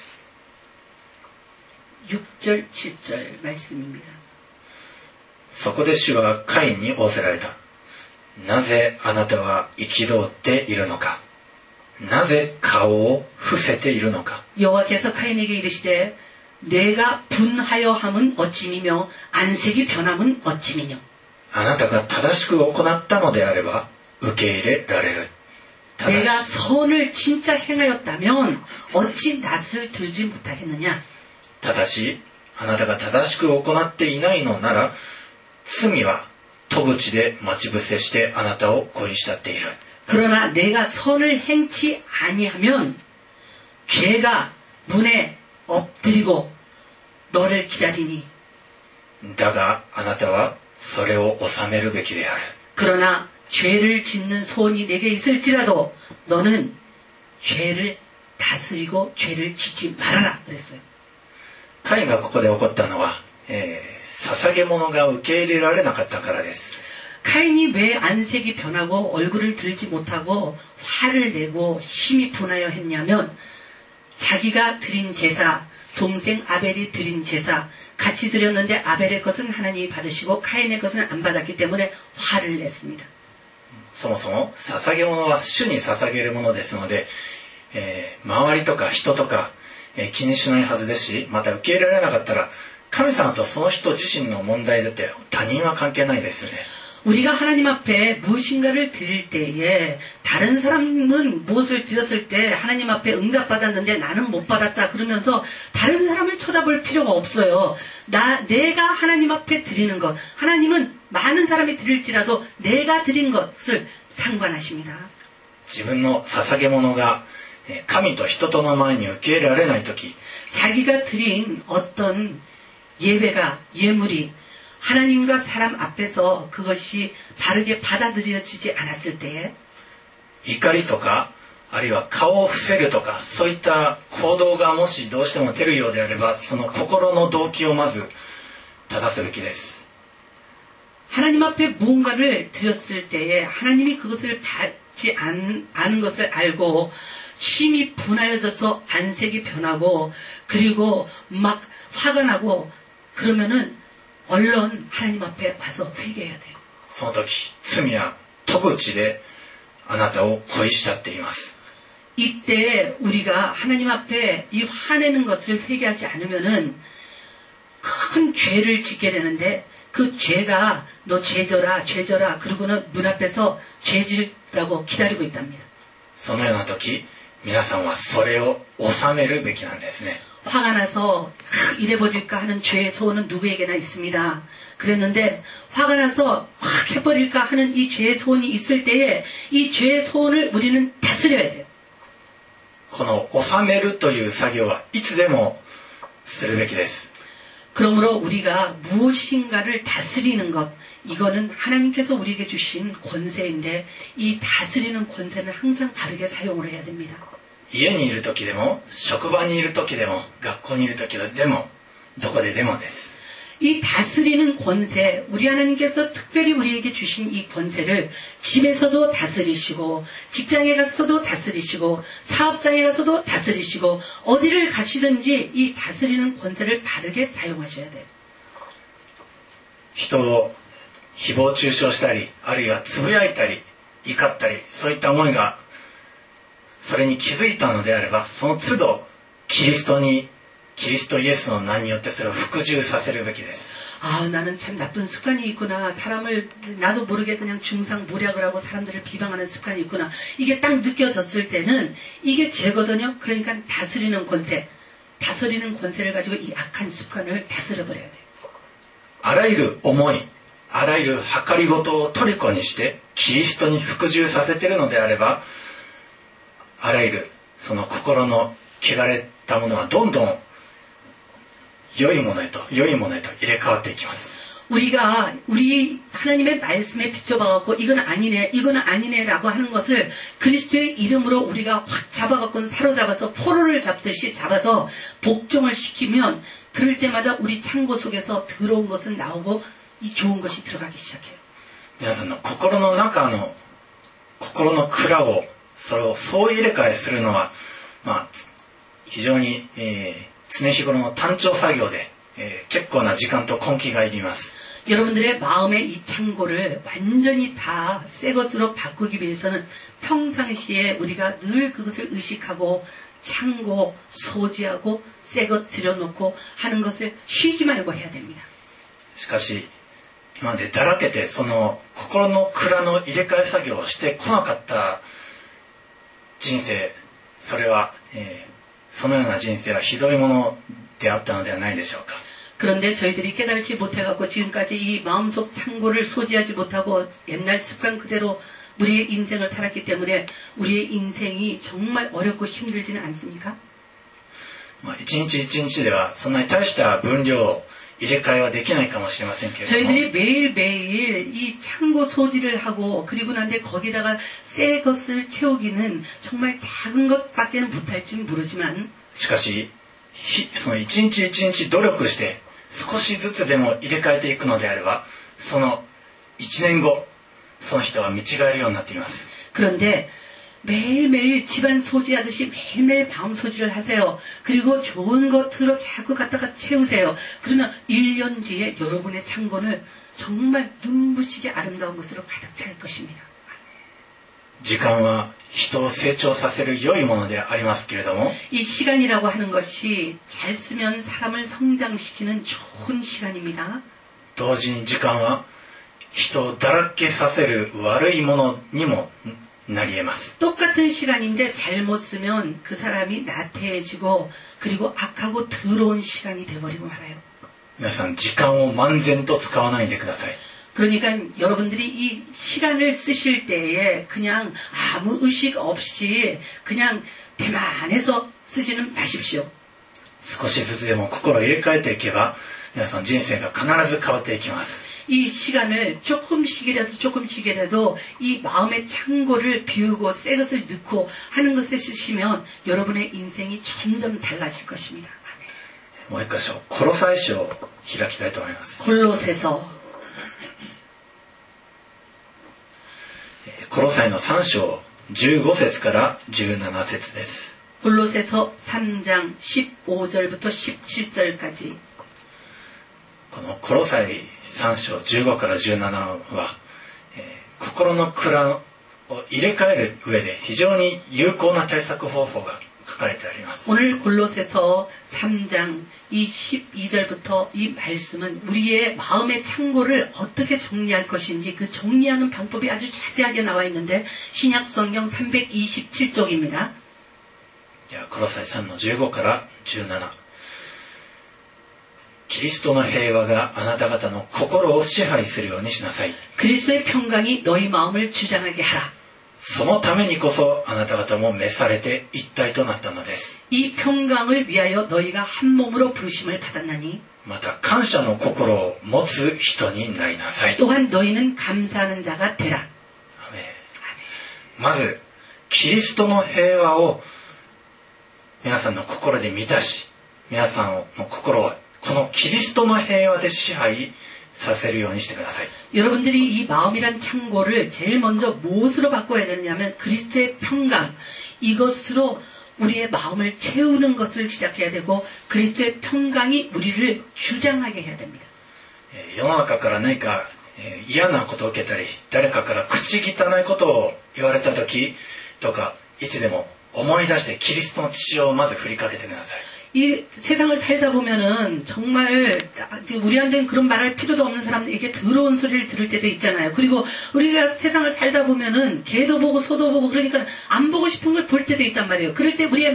6절 7절 말씀입니다. そこで主はカインに仰せられた。なぜあなたは憤っているのか。なぜ顔を伏せているのか。 여호와께서 카인에게 이르시되 내가 분하여 함은 어찌미며 안색이 변함은 어찌미뇨. あなたが正しく行ったのであれば受け入れられる。 내가 선을 진짜 행하였다면 어찌 낯을 들지 못하겠느냐. ただしあなたが正しく行っていないのなら罪は戸口で待ち伏せしてあなたを恋したっている。 그러나 내가 선을 행치 아니하면 죄가 문에 엎드리고 너를 기다리니. だがあなたはそれを収めるべきである。 그러나 죄를 짓는 소원이 내게 있을지라도 너는 죄를 다스리고 죄를 짓지 말아라 그랬어요. カインがここで起こったのは、捧げ物が受け入れられなかったからです。 카인이 왜 안색이 변하고 얼굴을 들지 못하고 화를 내고 심히 분하여 했냐면 자기가 드린 제사, 동생 아벨이 드린 제사 같이 드렸는데 아벨의 것은 하나님이 받으시고 카인의 것은 안 받았기 때문에 화를 냈습니다. そもそも捧げ物は主に捧げるものですので、周りとか人とか、気にしないはずですし、また受け入れられなかったら神様とその人自身の問題だって他人は関係ないですよね。 우리가 하나님 앞에 무엇인가를 드릴 때에 다른 사람은 무엇을 드렸을 때 하나님 앞에 응답받았는데 나는 못 받았다 그러면서 다른 사람을 쳐다볼 필요가 없어요. 내가 하나님 앞에 드리는 것, 하나님은 많은 사람이 드릴지라도 내가 드린 것을 상관하십니다. 自分の捧げ物が神と人との前に受け入れられないとき、 자기가 드린 어떤 예배가 예물이 하나님과 사람 앞에서 그것이 바르게 받아들여지지 않았을 때에 怒りとかあるいは顔を伏せるとかそういった行動がもしどうしても出るようであれば、その心の動機をまず正すべきです。 하나님 앞에 무언가를 드렸을 때에 하나님이 그것을 받지 않은 것을 알고 심히 분하여져서 안색이 변하고 그리고 막 화가 나고 그러면은 얼른 하나님 앞에 와서 회개해야 돼요. その時罪は戸口であなたを恋したって言います。 이때 우리가 하나님 앞에 이 화내는 것을 회개하지 않으면은 큰 죄를 짓게 되는데 그 죄가 너 죄져라 죄져라 그러고는 문 앞에서 죄질라고 기다리고 있답니다. そのような時皆さんはそれを収めるべきなんですね。 화가 나서 이래버릴까 하는 죄의 소원은 누구에게나 있습니다. 그랬는데 화가 나서 확 해버릴까 하는 이 죄의 소원이 있을 때에 이 죄의 소원을 우리는 다스려야 돼요. この収めるという作業はいつでもするべきです。 그러므로 우리가 무엇인가를 다스리는 것, 이거는 하나님께서 우리에게 주신 권세인데 이 다스리는 권세는 항상 바르게 사용을 해야 됩니다. 家にいる時でも職場にいる時でも学校にいる時でもどこででもです。 이 다스리는 권세, 우리 하나님께서 특별히 우리에게 주신 이 권세를 집에서도 다스리시고 직장에 가서도 다스리시고 사업장에 가서도 다스리시고 어디를 가시든지 이 다스리는 권세를 바르게 사용하셔야 돼요. 人を誹謗中傷したりあるいはつぶやいたり怒ったりそういった思いがそれに気づいたのであればその都度キリストイエスの名によってそれを服従させるべきです。 아, 나는 참 나쁜 습관이 있구나. 사람을 나도 모르게 그냥 중상모략을 하고 사람들을 비방하는 습관이 있구나. 이게 딱 느껴졌을 때는 이게 죄거든요. 그러니까 다스리는 권세를 가지고 이 악한 습관을 다스려버려야 돼요. あらゆる思いあらゆる計りごとを虜にしてキリストに服従させているのであればあらゆるその心の汚れたものはどんどん良いものへと入れ替わっていきます。 우리 하나님의 말씀에 비춰봐갖고 이건 아니네라고 하는 것을 그리스도의 이름으로 우리가 확 잡아갖고 사로잡아서 포로를 잡듯이 잡아서 복종을 시키면 그럴 때마다 우리 창고 속에서 더러운 것은 나오고 이 좋은 것이 들어가기 시작해요. 皆さんの心の中の心の蔵をそれを総入れ替えするのは、非常に、常日頃の単調作業で、結構な時間と根気がいります。 여러분들의 마음의 이 창고를 완전히 다 새 것으로 바꾸기 위해서는 평상시에 우리가 늘 그것을 의식하고 창고 소지하고 새 것 들여놓고 하는 것을 쉬지 말고 해야 됩니다. しかし今までだらけてその心の蔵の入れ替え作業をしてこなかった人生、それは、そのような人生はひどいものであったのではないでしょうか。 그런데 저희들이 깨달지 못해갖고 지금까지 이 마음속 창고를 소지하지 못하고 옛날 습관 그대로 우리의 인생을 살았기 때문에 우리의 인생이 정말 어렵고 힘들지는 않습니까? 一日一日ではそんなに大した分量入れ替えはできないかもしれませんけれども 저희들이 매일매일 이 창고 소지를 하고 그리고 난데 거기다가 새 것을 채우기는 정말 작은 것밖에는 못할지 모르지만 しかしその一日一日努力して少しずつでも入れ替えていくのであればその1年後その人は見違えるようになっています。 그런데 매일매일 집안 소지하듯이 매일매일 마음 소지를 하세요. 그리고 좋은 것으로 자꾸 갖다가 채우세요. 그러면 1년 뒤에 여러분의 창고는 정말 눈부시게 아름다운 것으로 가득 찰 것입니다. 時間は人を成長させる良いものでありますけれども、 이 시간이라고 하는 것이 잘 쓰면 사람을 성장시키는 좋은 시간입니다. 同時に時間は人をだらけさせる悪いものにもなり得ます。 똑같은 시간인데 잘못 쓰면 그 사람이 나태해지고 그리고 악하고 더러운 시간이 돼버리고 말아요. 皆さん、時間を漫然と使わないでください。 그러니까 여러분들이 이 시간을 쓰실 때에 그냥 아무 의식 없이 그냥 대만해서 쓰지는 마십시오. 少しずつでも心を入れ替えていけば、皆さん人生が必ず変わっていきます。 이 시간을 조금씩이라도 이 마음의 창고를 비우고 새 것을 넣고 하는 것에 쓰시면 여러분의 인생이 점점 달라질 것입니다. もう一箇所、コロサイ書を開きたいと思います。 골로새서 コロサイの3章15節から17節です。 골로새서 3장 15절부터 17절까지 このコロサイ3章15から17は、心の蔵を入れ替える上で非常に有効な対策方法が書かれてあります。 오늘 골로새서 3장 이 12절부터 이 말씀은 우리의 마음의 창고를 어떻게 정리할 것인지 그 정리하는 방법이 아주 자세하게 나와 있는데 신약 성경 327쪽입니다. コロサイ3の15から17。キリストの平和があなた方の心を支配するようにしなさい。 그리스도의 평강이 너희 마음을 주장하게 하라. そのためにこそあなた方も召されて一体となったのです。 이 평강을 위하여 너희가 한 몸으로 부르심을 받았나니 また感謝の心を持つ人になりなさい。 또한 너희는 감사하는 자가 되라. アメン。まずキリストの平和を皆さんの心で満たし、皆さんの心をこのキリストの平和で支配させるようにしてください。 여러분들이 이 마음이란 창고를 제일 먼저 무엇으로 바꿔야 되느냐면 그리스도의 평강, 이것으로 우리의 마음을 채우는 것을 시작해야 되고 그리스도의 평강이 우리를 주장하게 해야 됩니다. 世の中から何か嫌なことを受けたり、誰かから口汚いことを言われた時とか、いつでも思い出してキリストの血をまず振りかけてください。 이 세상을 살다 보면은 정말 우리한테는 그런 말할 필요도 없는 사람들에게 더러운 소리를 들을 때도 있잖아요. 그리고 우리가 세상을 살다 보면은 개도 보고 소도 보고 그러니까 안 보고 싶은 걸 볼 때도 있단 말이에요. 그럴 때 우리의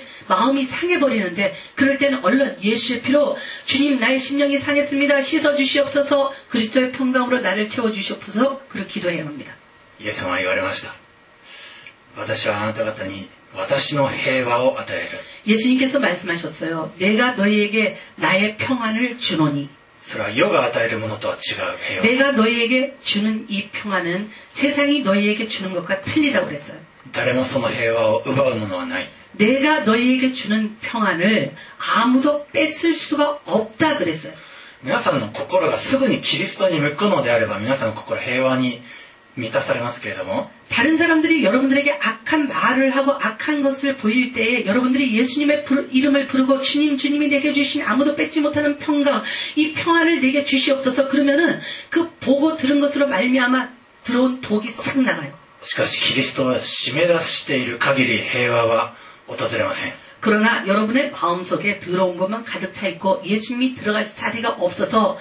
마음이 상해버리는데 그럴 때는 얼른 예수의 피로 주님 나의 심령이 상했습니다. 씻어주시옵소서 그리스도의 평강으로 나를 채워주시옵소서 그렇게 기도해야 합니다. イエス様は言われました。私はあなた方に私の平和を与える。 예수님께서 말씀하셨어요. 내가 너희에게 나의 평안을 주노니. それは世が与えるものとは違う平和。 내가 너희에게 주는 이 평안은 세상이 너희에게 주는 것과 틀리다고 그랬어요. 誰もその平和を奪うものはない。 내가 너희에게 주는 평안을 아무도 뺏을 수가 없다 그랬어요. 皆さんの心がすぐにキリストに向くのであれば皆さんの心平和に満たされますけれども 다른 사람들이 여러분들에게 악한 말을 하고 악한 것을 보일 때에 여러분들이 예수님의 이름을 부르고 주님이 내게 주신 아무도 뺏지 못하는 평강 이 평안을 내게 주시옵소서 그러면은 그 보고 들은 것으로 말미암아 들어온 독이 싹 나가요. しかしキリストは締め出している限り平和は訪れません。 그러나 여러분의 마음속에 더러운 것만 가득 차 있고 예수님이 들어갈 자리가 없어서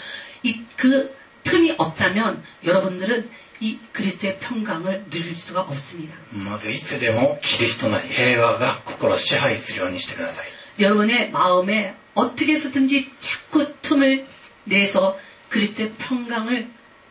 그 틈이 없다면 여러분들은 이 그리스도의 평강을 누릴 수가 없습니다. まずいつでもキリストの平和が心を支配するようにしてください。 여러분의 마음에 어떻게 해서든지 자꾸 틈을 내서 그리스도의 평강을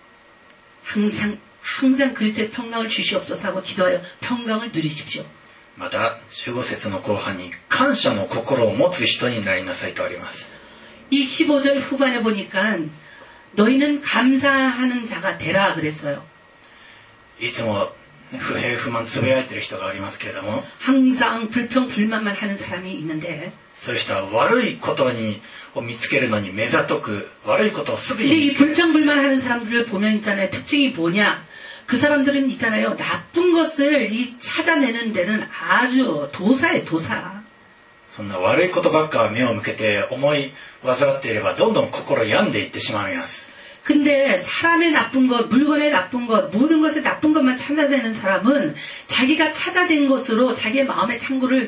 항상 그리스도의 평강을 주시옵소서 하고 기도하여 평강을 누리십시오. また15節の後半に感謝の心を持つ人になりなさいとあります。 이 15절 후반에 보니까 너희는 감사하는 자가 되라 그랬어요. いつも不平不満つぶやいている人がありますけれども 항상 불평불만만 하는 사람이 있는데 そういう人は悪いことを見つけるのに目ざとく悪いことをすぐに 근데 見 이 つける 불평불만하는 사람들을 보면 있잖아요. 특징이 뭐냐? 그 사람들은 있잖아요. 나쁜 것을 찾아내는 데는 아주 도사예요, 도사. そんな悪いことばっか目を向けて思い患っていればどんどん心病んでいってしまいます。 근데 사람의 나쁜 것, 물건의 나쁜 것, 모든 것의 나쁜 것만 찾아내는 사람은 자기가 찾아낸 것으로 자기의 마음의 창고를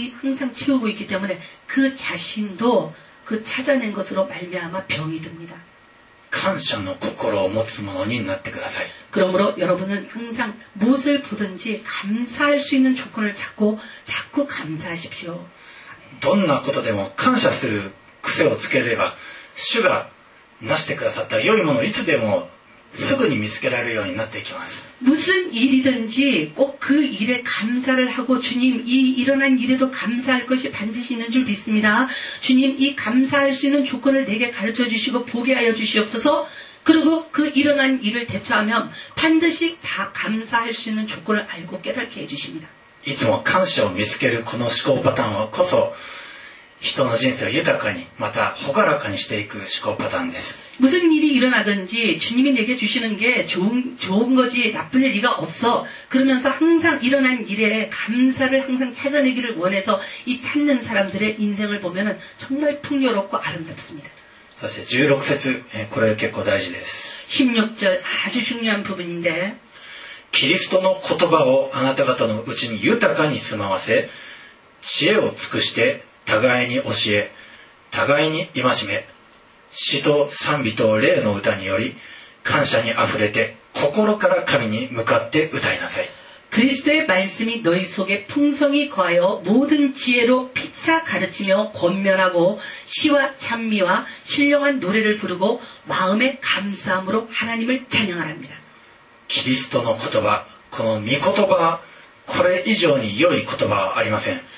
항상 채우고 있기 때문에 그 자신도 그 찾아낸 것으로 말미암아 병이 듭니다. 感謝の心を持つものになってください。 그러므로 여러분은 항상 무엇을 보든지 감사할 수 있는 조건을 찾고 자꾸 감사하십시오. どんなことでも感謝する癖をつければ、主がなしてくださった良いものをいつでもすぐに見つけられるようになっていきます。 무슨 일이든지 꼭 그 일에 감사를 하고 주님 이 일어난 일에도 감사할 것이 반드시 있는 줄 믿습니다. 주님 이 감사할 수 있는 조건을 내게 가르쳐 주시고 보게 하여 주시옵소서. 그리고 그 일어난 일을 대처하면 반드시 다 감사할 수 있는 조건을 알고 깨닫게 해주십니다. いつも感謝を見つけるこの思考パターンこそ人の人生を豊かにまた朗らかにしていく思考パターンです。 무슨 일이 일어나든지 주님이 내게 주시는 게 좋은 거지 나쁜 일이가 없어. 그러면서 항상 일어난 일에 감사를 항상 찾아내기를 원해서 이 찾는 사람들의 인생을 보면 정말 풍요롭고 아름답습니다. そして16節、これ結構大事です。 16절 아주 중요한 부분인데 キリストの言葉をあなた方のうちに豊かに住まわせ、知恵を尽くして互いに教え、互いに戒め、詩と賛美と霊の歌により感謝にあふれて心から神に向かって歌いなさい。 그리스도의 말씀이 너희 속에 풍성히 거하여 모든 지혜로 피차 가르치며 권면하고 시와 찬미와 신령한 노래를 부르고 마음의 감사함으로 하나님을 찬양하랍니다. キリストの言葉、この御言葉、これ以上に良い言葉はありません。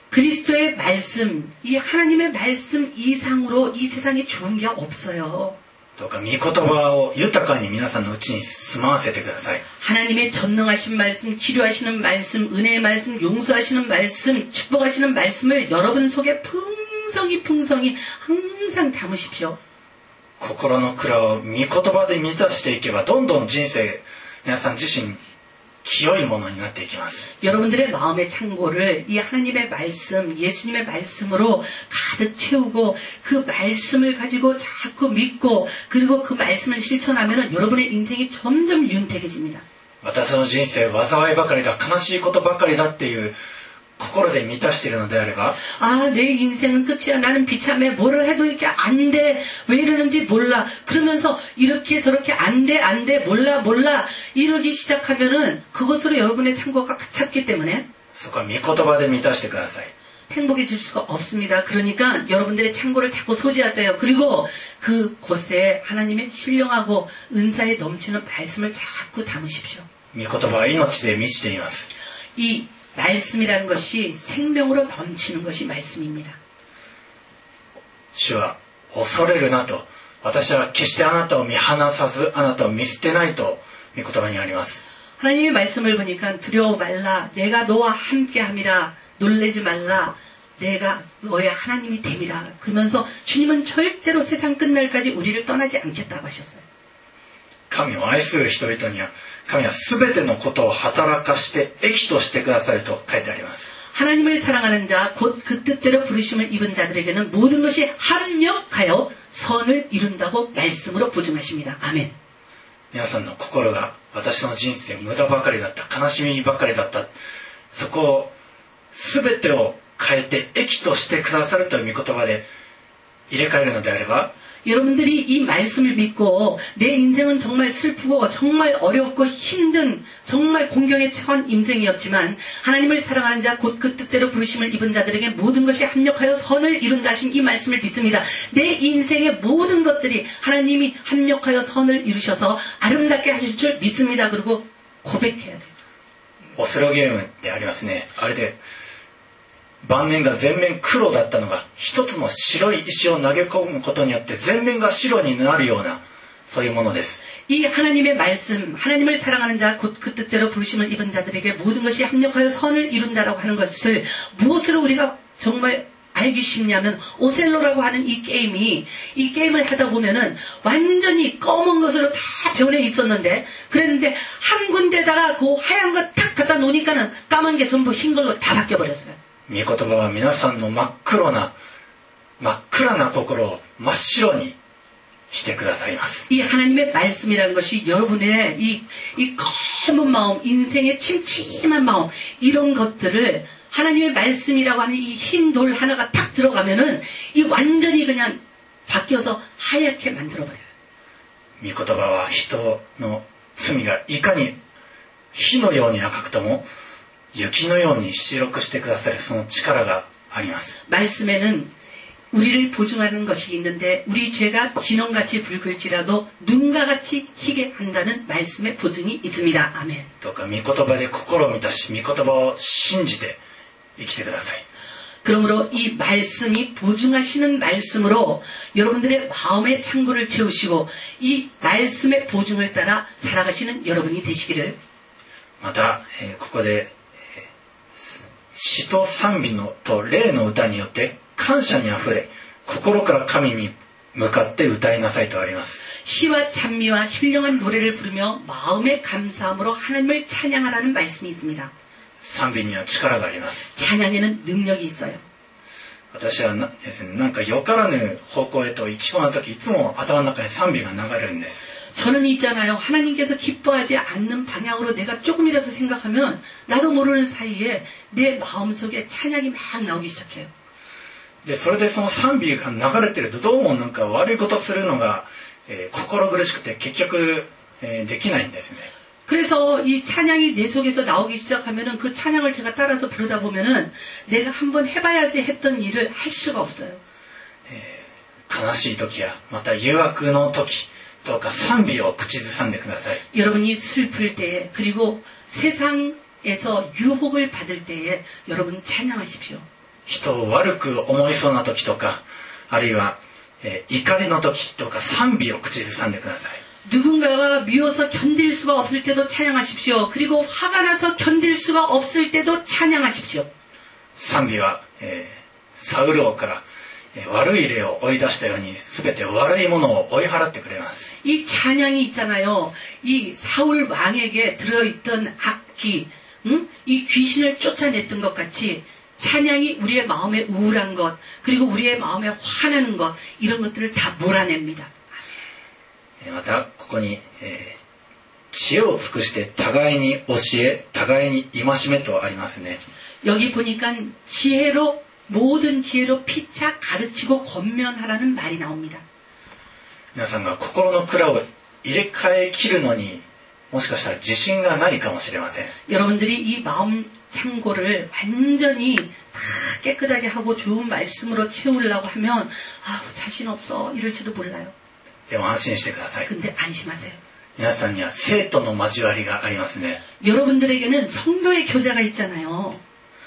그리스도의 말씀, 이 하나님의 말씀 이상으로 이 세상에 좋은 게 없어요. どうか御言葉を豊かに皆さんのうちに住まわせてください。 하나님의 전능하신 말씀, 치료하시는 말씀, 은혜의 말씀, 용서하시는 말씀, 축복하시는 말씀을 여러분 속에 풍성히 항상 담으십시오. 心の蔵を御言葉で満たしていけばどんどん人生皆さん自身清いものになっていきます。 여러분들의 마음의 창고를 이 하나님의 말씀, 예수님의 말씀으로 가득 채우고 그 말씀을 가지고 자꾸 믿고 그리고 그 말씀을 실천하면 여러분의 인생이 점점 윤택해집니다. 私の人生災いばかりだ、悲しいことばかりだっていう心で満たしているのであれば 아, 내 인생은 끝이야. 나는 비참해. 뭐를 해도 이렇게 안 돼. 왜 이러는지 몰라. 그러면서 이렇게 저렇게 안 돼. 몰라. 이러기 시작하면은 그것으로 여러분의 창고가 찼기 때문에 そこは御言葉で満たしてください。 행복해질 수가 없습니다. 그러니까 여러분들의 창고를 자꾸 소지하세요. 그리고 그곳에 하나님의 신령하고 은사에 넘치는 말씀을 자꾸 담으십시오. 御言葉は命で満ちています。 이 말씀이라는 것이 생명으로 넘치는 것이 말씀입니다. 主は恐れるなと、私は決してあなたを見放さずあなたを見捨てないと御言葉にあります。 하나님의 말씀을 보니까 두려워 말라. 내가 너와 함께함이라. 놀라지 말라. 내가 너의 하나님이 됨이라. 그러면서 주님은 절대로 세상 끝날까지 우리를 떠나지 않겠다고 하셨어요. 神を愛する人々には神は全てのことを働かして益としてくださると書いてあります。 하나님을 사랑하는 자, 곧 그 뜻대로 부르심을 입은 자들에게는 모든 것이 합력하여 선을 이룬다고 말씀으로 보증하십니다. 아멘. 皆さんの心が私の人生無駄ばかりだった、悲しみばかりだった、そこを全てを変えて益としてくださるという御言葉で入れ替えるのであれば 여러분들이 이 말씀을 믿고 내 인생은 정말 슬프고 정말 어렵고 힘든 정말 공경에 처한 인생이었지만 하나님을 사랑하는 자 곧 그 뜻대로 부르심을 입은 자들에게 모든 것이 합력하여 선을 이룬다 하신 이 말씀을 믿습니다. 내 인생의 모든 것들이 하나님이 합력하여 선을 이루셔서 아름답게 하실 줄 믿습니다. 그리고 고백해야 돼요. オセロゲームってありますね。あれで盤面が全面黒だったのが一つの白い石を投げ込むことによって全面が白になるようなそういうものです。 이 하나님의 말씀, 하나님을 사랑하는 자, 곧 그 뜻대로 부르심을 입은 자들에게 모든 것이 합력하여 선을 이룬다라고 하는 것을 무엇으로 우리가 정말 알기 쉽냐면 오셀로라고 하는 이 게임을 하다 보면은 완전히 검은 것으로 다 변해 있었는데 그랬는데 한 군데다가 그 하얀 거 탁 갖다 놓으니까는 까만 게 전부 흰 걸로 다 바뀌어버렸어요. 御言葉は皆さんの真っ暗な心を真っ白にしてくださいます。 이 하나님의 말씀이라는 것이 여러분의 이 검은 마음, 인생의 침침한 마음, 이런 것들을 하나님의 말씀이라고 하는 이 흰 돌 하나가 탁 들어가면은 이 완전히 그냥 바뀌어서 하얗게 만들어버려요. 御言葉は人の罪がいかに火のように赤くとも雪のように白くしてくださるその力があります。 말씀에는 우리를 보증하는 것이 있는데 우리 죄가 진홍같이 붉을지라도 눈과 같이 희게 한다는 말씀의 보증이 있습니다. 아멘. どうか御言葉で心を満たし御言葉を信じて生きてください。 그러므로 이 말씀이 보증하시는 말씀으로 여러분들의 마음의 창고를 채우시고 이 말씀의 보증을 따라 살아가시는 여러분이 되시기를. また、ここで、詩と賛美のと霊の歌によって感謝にあふれ心から神に向かって歌いなさいとあります。 시와 찬미와 신령한 노래를 부르며 마음의 감사함으로 하나님을 찬양하라는 말씀이 있습니다. 賛美には力があります。 찬양에는 능력이 있어요. 私はですね、なんかよからぬ方向へと行きそうな時いつも頭の中に賛美が流れるんです。 저는 있잖아요. 하나님께서 기뻐하지 않는 방향으로 내가 조금이라도 생각하면 나도 모르는 사이에 내 마음속에 찬양이 막 나오기 시작해요. でそれでその賛美が流れてるとどうもなんか悪いことするのが、心苦しくて結局、できないんですね。 그래서 이 찬양이 내 속에서 나오기 시작하면은 그 찬양을 제가 따라서 부르다 보면은 내가 한번 해봐야지 했던 일을 할 수가 없어요. 悲しい時やまた誘惑の時どうか賛美を口ずさんでください。 여러분이 슬플 때에 그리고 세상에서 유혹을 받을 때에 여러분 찬양하십시오. 人を悪く思いそうな時とかあるいは、怒りの時とか賛美を口ずさんでください。 누군가가 미워서 견딜 수가 없을 때도 찬양하십시오. 그리고 화가 나서 견딜 수가 없을 때도 찬양하십시오. 賛美は、サウル王から、悪い霊を追い出したように全て悪いものを追い払ってくれます。 이 찬양이 있잖아요. 이 사울 왕에게 들어있던 악기, 이 귀신을 쫓아냈던 것 같이 찬양이 우리의 마음에 우울한 것, 그리고 우리의 마음에 화나는 것, 이런 것들을 다 몰아냅니다. またここに、知恵を尽くして互いに教え互いに戒めとありますね。 여기 보니까 지혜로 모든 지혜로 피차 가르치고 권면하라는 말이 나옵니다. 皆さんが心の蔵を入れ替え切るのにもしかしたら自信がないかもしれません。 여러분들이 이 마음 창고를 완전히 다 깨끗하게 하고 좋은 말씀으로 채우려고 하면 자신 없어 이럴지도 몰라요. でも安心してください。 근데 안심하세요. 皆さんには生徒の交わりがありますね。 여러분들에게는 성도의 교제가 있잖아요.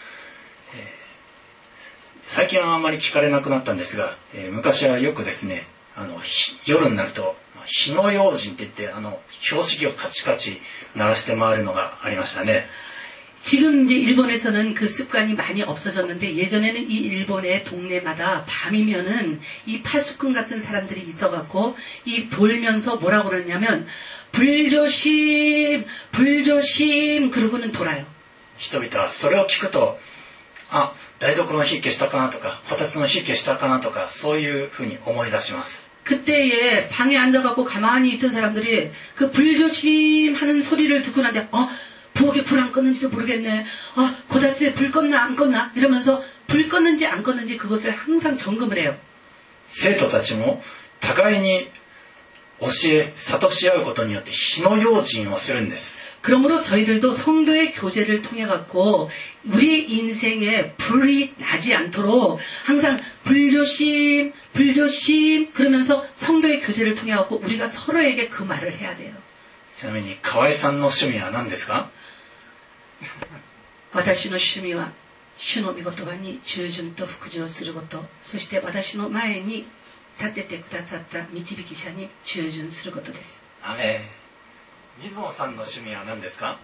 最近はあまり聞かれなくなったんですが、昔はよくですね、夜になると火の用心って言って標識をカチカチ鳴らして回るのがありましたね。 지금 이제 일본에서는 그 습관이 많이 없어졌는데 예전에는 이 일본의 동네마다 밤이면은 이 파수꾼 같은 사람들이 있어갖고 이 돌면서 뭐라고 그러냐면 불조심 불조심 그러고는 돌아요. 人々はそれを聞くと台所の火消したかなとかこたつの火消したかなとかそういうふうに思い出します。 그때에 방에 앉아갖고 가만히 있던 사람들이 그 불조심 하는 소리를 듣고 나는데 부엌에 불 안 껐는지도 모르겠네. 고다스에 불 껐나 안 껐나 이러면서 불 껐는지 안 껐는지 그것을 항상 점검을 해요. 生徒たちも互いに教え諭し合うことによって火の用心をするんです。 그러므로 저희들도 성도의 교제를 통해 갖고 우리 인생에 불이 나지 않도록 항상 불조심 불조심 그러면서 성도의 교제를 통해 갖고 우리가 서로에게 그 말을 해야 돼요. ちなみに河合さんの趣味は何ですか？ 私の趣味は主の御言葉に従順と服従すること、そして私の前に立ててくださった導き者に従順することです。 アメン。水野さんの趣味は何ですか？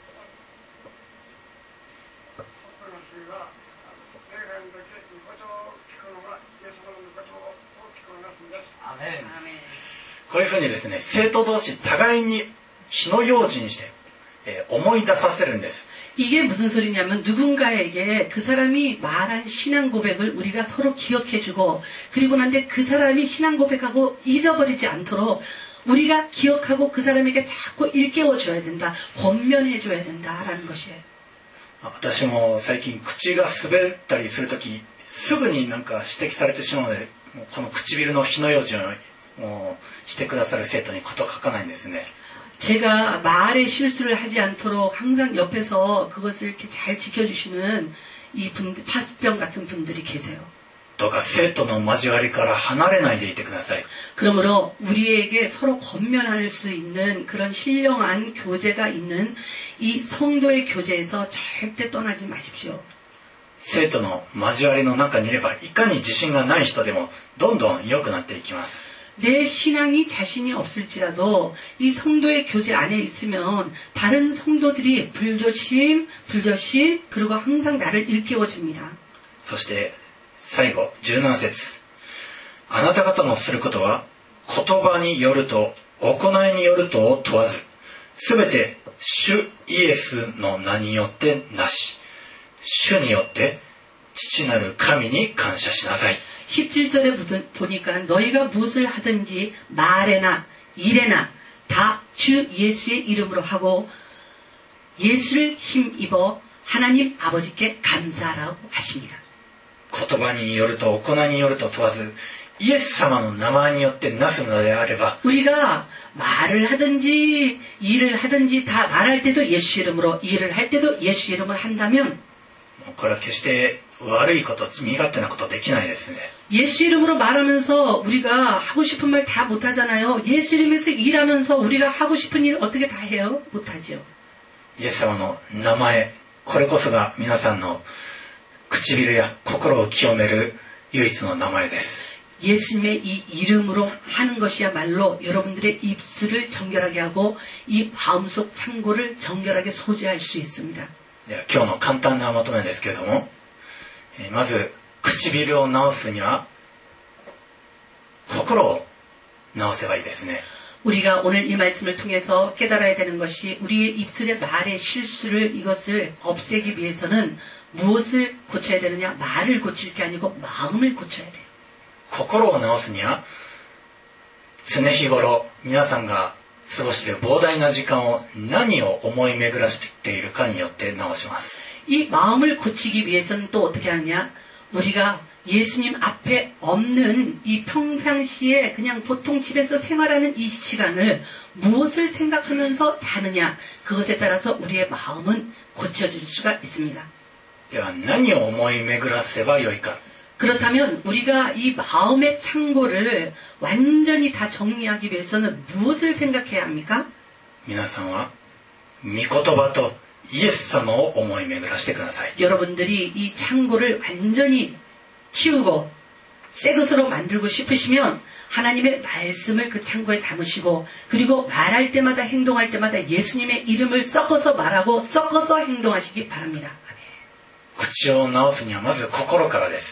アメン。こういうふうにですね、生徒同士互いに火の用心して、思い出させるんです。 이게 무슨 소리냐면 누군가에게 그 사람이 말한 신앙 고백을 우리가 서로 기억해주고 그리고 난데 그 사람이 신앙 고백하고 잊어버리지 않도록 우리가 기억하고 그 사람에게 자꾸 일깨워줘야 된다. 권면해줘야 된다라는 것이에요. 私も最近口が滑ったりするときすぐになんか指摘されてしまうのでこの唇の火の用心をしてくださる生徒にこと書かないんですね。 제가 말에 실수를 하지 않도록 항상 옆에서 그것을 이렇게 잘 지켜주시는 이 분들, 파스병 같은 분들이 계세요. どうか生徒の交わりから離れないでいてください。 그러므로 우리에게 서로 권면할 수 있는 그런 신령한 교제가 있는 이 성도의 교제에서 절대 떠나지 마십시오. 生徒の交わりの中にいればいかに自信がない人でもどんどん良くなっていきます。 내 신앙이 자신이 없을지라도 이 성도의 교제 안에 있으면 다른 성도들이 불조심 그리고 항상 나를 일깨워줍니다. そして最後17節あなた方のすることは言葉によると行いによるとを問わずすべて主イエスの名によってなし主によって父なる神に感謝しなさい 17절에 보니까 너희가 무엇을 하든지 말에나 일에나 다 주 예수의 이름으로 하고 예수를 힘입어 하나님 아버지께 감사하라고 하십니다. 言葉によると行いによると問わずイエス様の名前によってなすのであれば 우리가 말을 하든지 일을 하든지 다 말할 때도 예수 이름으로 일을 할 때도 예수 이름으로 한다면 これは決して悪いこと身勝手なことできないですね 예수 이름으로 말하면서 우리가 하고 싶은 말 다 못하잖아요. 예수 이름에서 일하면서 우리가 하고 싶은 일 어떻게 다 해요? 못하죠. イエス様の名前これこそが皆さんの唇や心を清める唯一の名前です 예수님의 이 이름으로 하는 것이야말로 여러분들의 입술을 정결하게 하고 이 마음속 창고를 정결하게 소지할 수 있습니다. 今日の簡単なまとめですけれどもまず唇を直すには心を直せばいいですね 우리가 오늘 이 말씀을 통해서 깨달아야 되는 것이 우리의 입술의 말의 실수를 이것을 없애기 위해서는 무엇을 고쳐야 되느냐? 말을 고칠 게 아니고 마음을 고쳐야 돼요. 心を直すには常日頃皆さんが過ごしている膨大な時間を何を思い巡らしているかによって直します 이 마음을 고치기 위해서는 또 어떻게 하느냐? 우리가 예수님 앞에 없는 이 평상시에 그냥 보통 집에서 생활하는 이 시간을 무엇을 생각하면서 사느냐? 그것에 따라서 우리의 마음은 고쳐질 수가 있습니다. では何を思い巡らせばよいか 그렇다면 우리가 이 마음의 창고를 완전히 다 정리하기 위해서는 무엇을 생각해야 합니까? 皆さんは御言葉とイエス様を思い巡らしてください 여러분들이 이 창고를 완전히 치우고 새 것으로 만들고 싶으시면 하나님의 말씀을 그 창고에 담으시고 그리고 말할 때마다 행동할 때마다 예수님의 이름을 섞어서 말하고 섞어서 행동하시기 바랍니다. 口を直すにはまず心からです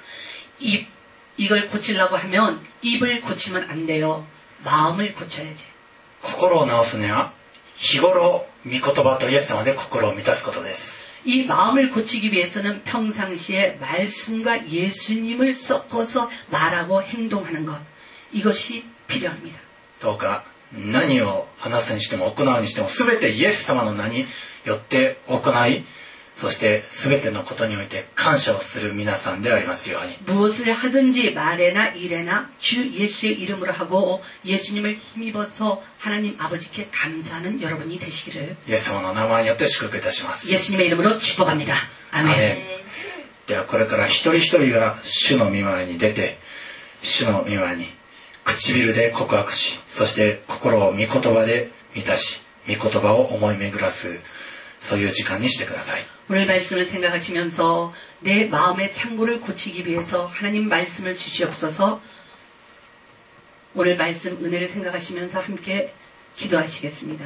이걸 고치려고 하면 입을 고치면 안 돼요. 마음을 고쳐야지. 心を直すには日頃御言葉とイエス様で心を満たすことです 이 마음을 고치기 위해서는 평상시에 말씀과 예수님을 섞어서 말하고 행동하는 것 이것이 필요합니다. どうか何を話すにしても行うにしても全てイエス様の名によって行いそして全てのことにおいて感謝をする皆さんでありますように 무엇을 하든지 말에나 일에나 주 예수의 이름으로 하고 예수님을 힘입어서 하나님 아버지께 감사하는 여러분이 되시기를 イエス様の名前によって祝福いたします 예수님의 이름으로 축복합니다. 아멘. ではこれから一人一人が主の御前に出て主の御前に唇で告白しそして心を御言葉で満たし御言葉を思い巡らすそういう時間にしてください 오늘 말씀을 생각하시면서 내 마음의 창고를 고치기 위해서 하나님 말씀을 주시옵소서. 오늘 말씀 은혜를 생각하시면서 함께 기도하시겠습니다.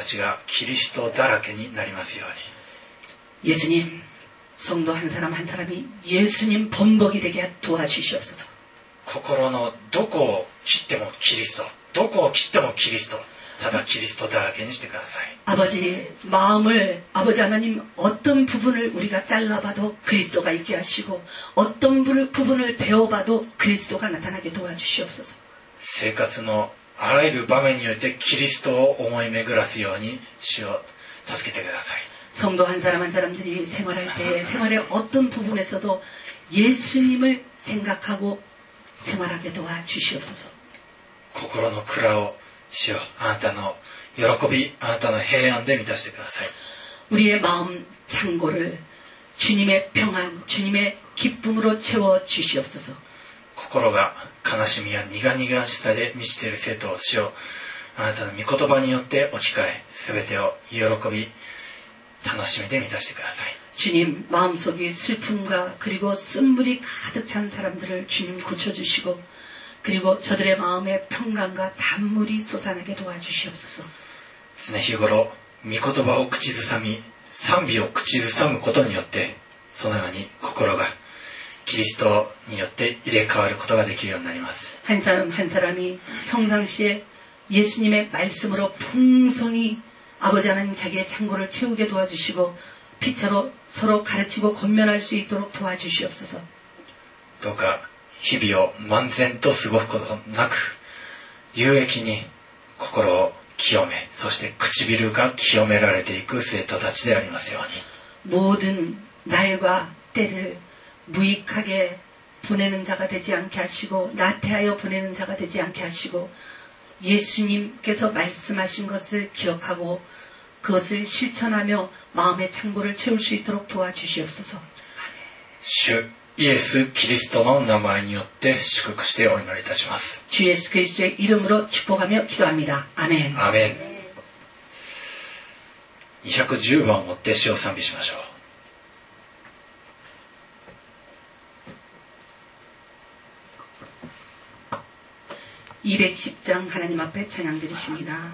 ちがキリストだらけになりますように。 예수님, 성도 한 사람 한 사람이 예수님 범벅이 되게 도와주시옵소서. 心のどこを切ってもキリスト、どこを切ってもキリスト、ただキリストだらけにしてください。 아버지 마음을 아버지 하나님 어떤 부분을 우리가 잘라봐도 그리스도가 있게 하시고 어떤 부분을 배워봐도 그리스도가 나타나게 도와주시옵소서. 生活のあらゆる場面においてキリストを思い巡らすように主を助けてください。 성도 한 사람 한 사람들이 생활할 때 생활의 어떤 부분에서도 예수님을 생각하고 생활하게 도와주시옵소서. 心の蔵を主よ、あなたの喜び、あなたの平安で満たしてください。 우리의 마음 창고를 주님의 평안, 주님의 기쁨으로 채워 주시옵소서. 心が悲しみや苦々しさで満ちている生徒を主よ、あなたの御言葉によって置き換え、すべてを喜び、楽しみで満たしてください。 주님 마음속에 슬픔과 그리고 쓴물이 가득 찬 사람들을 주님 고쳐주시고 그리고 저들의 마음에 평강과 단물이 솟아나게 도와주시옵소서. 常日頃御言葉を口ずさみ、賛美を口ずさむことによってそのように心がキリストによって入れ替わることができるようになります。 한 사람 한 사람이 평상시에 예수님의 말씀으로 풍성히 아버지 하나님 자기의 창고를 채우게 도와주시고 피차로 서로 가르치고 권면할 수 있도록 도와주시옵소서. どうか日々を漫然と過ごすことなく有益に心を清め、そして唇が清められていく生徒たちでありますように。 모든 날과 때를 무익하게 보내는 자가 되지 않게 하시고 나태하여 보내는 자가 되지 않게 하시고 예수님께서 말씀하신 것을 기억하고 그것을 실천하며 마음의 창고를 채울 수 있도록 도와주시옵소서. 主イエス・キリストの名前によって祝福してお祈りいたします。 주 예수 그리스도의 이름으로 축복하며 기도합니다. 아멘. アーメン。210番を持って主を賛美しましょう。 210장 하나님 앞에 찬양 드리십니다.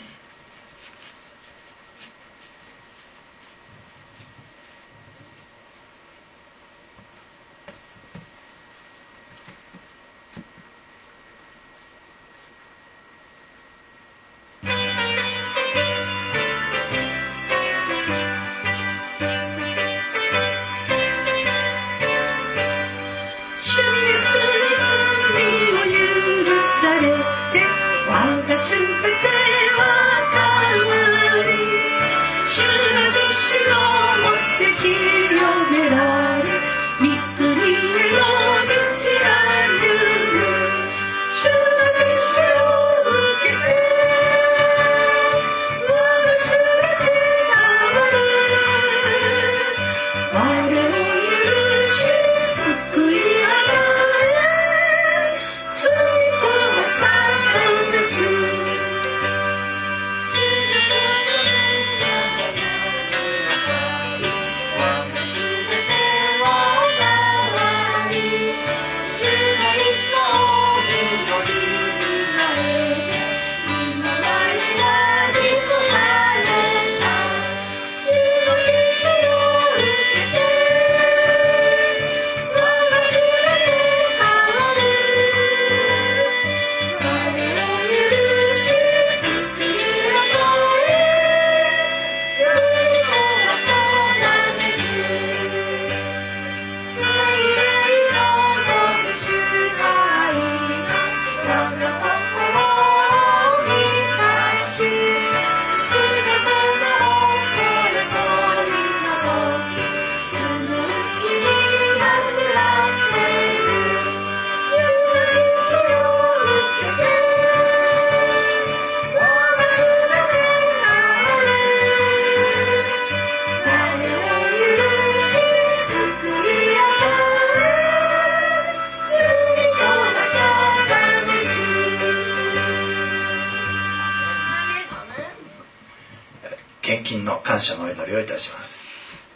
献金の感謝のお祈りをいたします。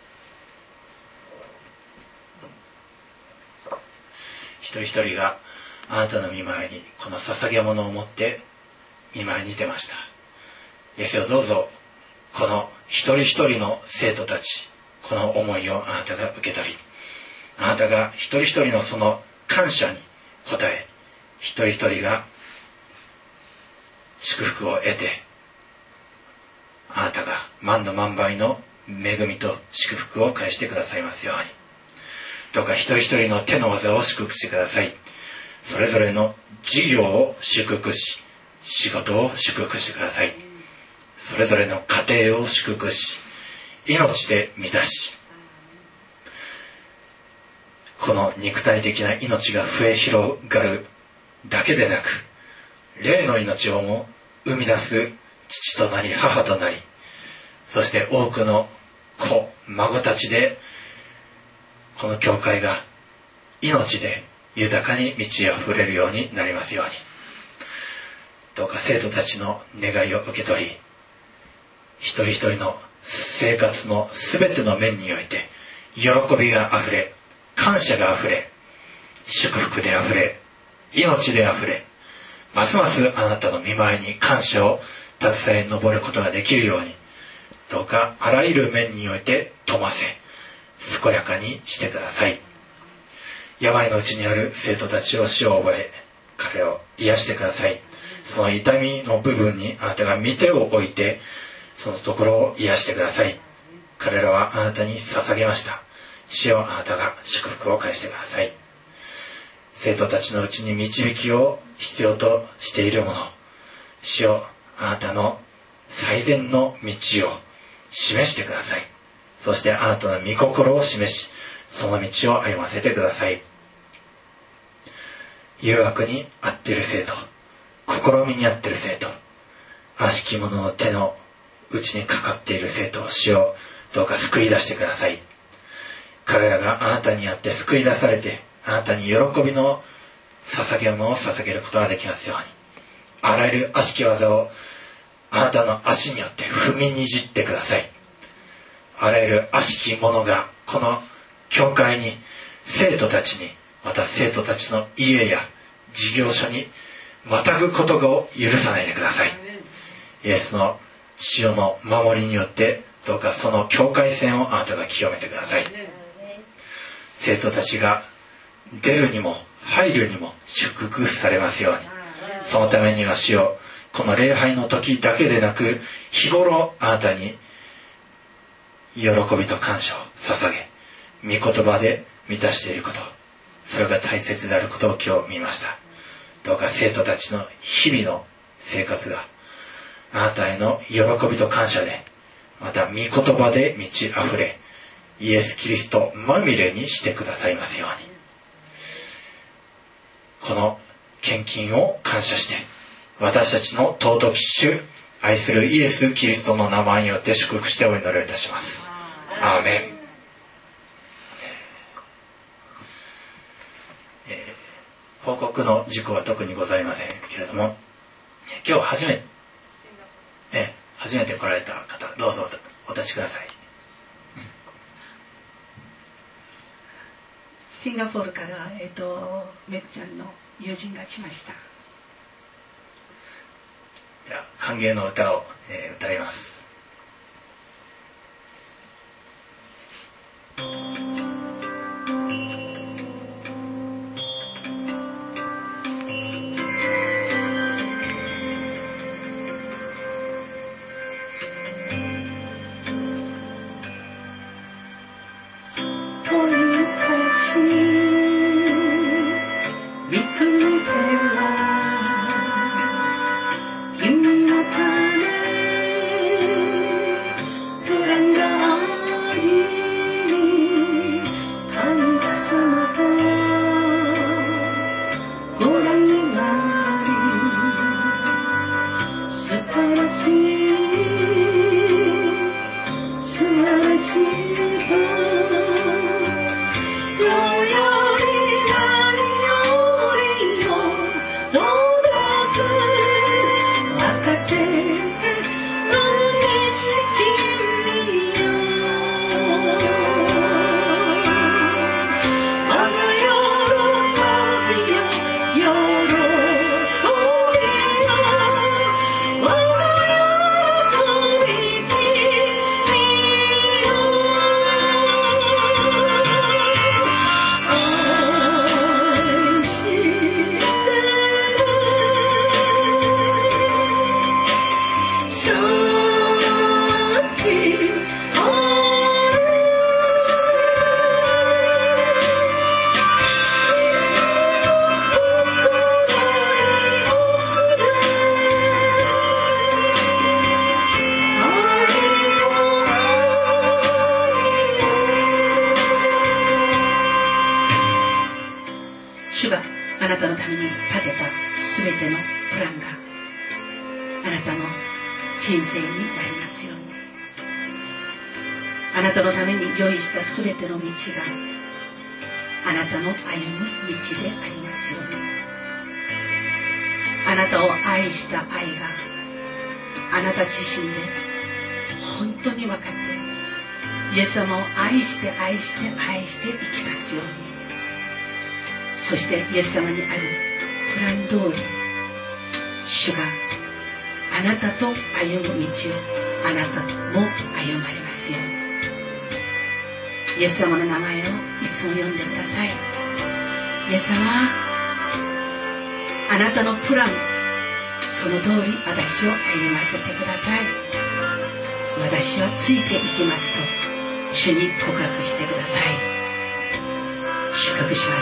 一人一人があなたの御前にこの捧げ物を持って御前に出ました。イエスよ、どうぞこの一人一人の生徒たち、この思いをあなたが受け取り、あなたが一人一人のその感謝に応え、一人一人が祝福を得て、あなたが万の万倍の恵みと祝福を返してくださいますように。どうか一人一人の手の技を祝福してください。それぞれの事業を祝福し、仕事を祝福してください。それぞれの家庭を祝福し、命で満たし、この肉体的な命が増え広がるだけでなく、霊の命をも生み出す父となり母となり、そして多くの子孫たちで、この教会が命で豊かに満ち溢れるようになりますように。どうか生徒たちの願いを受け取り、一人一人の生活のすべての面において喜びがあふれ、感謝があふれ、祝福であふれ、命であふれ、ますますあなたの御前に感謝を携え上ることができるように、どうかあらゆる面において富ませ、健やかにしてください。病のうちにある生徒たちを死を覚え、彼を癒してください。その痛みの部分にあなたが御手を置いて、そのところを癒してください。彼らはあなたに捧げました。主よ、あなたが祝福を返してください。生徒たちのうちに導きを必要としているもの、主よ、あなたの最善の道を示してください。そしてあなたの御心を示し、その道を歩ませてください。誘惑に合っている生徒、試みに合っている生徒、悪しき者の手の内にかかっている生徒を主よ、どうか救い出してください。彼らがあなたにあって救い出されて、あなたに喜びの捧げ物を捧げることができますように。あらゆる悪しき技をあなたの足によって踏みにじってください。あらゆる悪しき者がこの教会に、生徒たちに、また生徒たちの家や事業所にまたぐことを許さないでください。イエスの父よの守りによってどうかその境界線をあなたが清めてください。生徒たちが出るにも入るにも祝福されますように。そのためには主よ、この礼拝の時だけでなく、日頃あなたに喜びと感謝を捧げ、御言葉で満たしていること、それが大切であることを今日見ました。どうか生徒たちの日々の生活があなたへの喜びと感謝で、また御言葉で満ち溢れ、イエス・キリストまみれにしてくださいますように。この献金を感謝して、私たちの尊き主、愛するイエス・キリストの名前によって祝福してお祈りをいたします。アーメン。報告の事項は特にございませんけれども、今日初めて来られた方、どうぞお立ちください。 シンガポールから、メグちゃんの友人が来ました。 では歓迎の歌を、歌います。 主があなたのために立てたすべてのプランがあなたの人生になりますように。あなたのために用意したすべての道があなたの歩む道でありますように。あなたを愛した愛があなた自身で本当に分かってイエス様を愛して愛して愛していきますように。そしてイエス様にあるプラン通り主があなたと歩む道をあなたも歩まれますように。イエス様の名前をいつも呼んでください。イエス様、あなたのプランその通り私を歩ませてください。私はついていきますと主に告白してください。祝福します。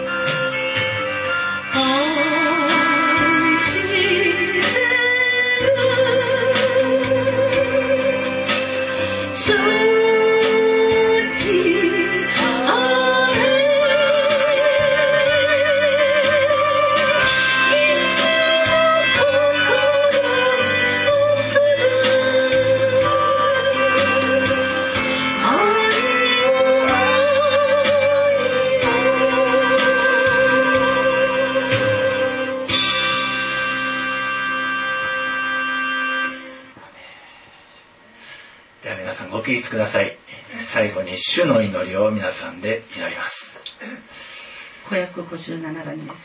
起立ください。最後に主の祈りを皆さんで祈ります。 小約57番です。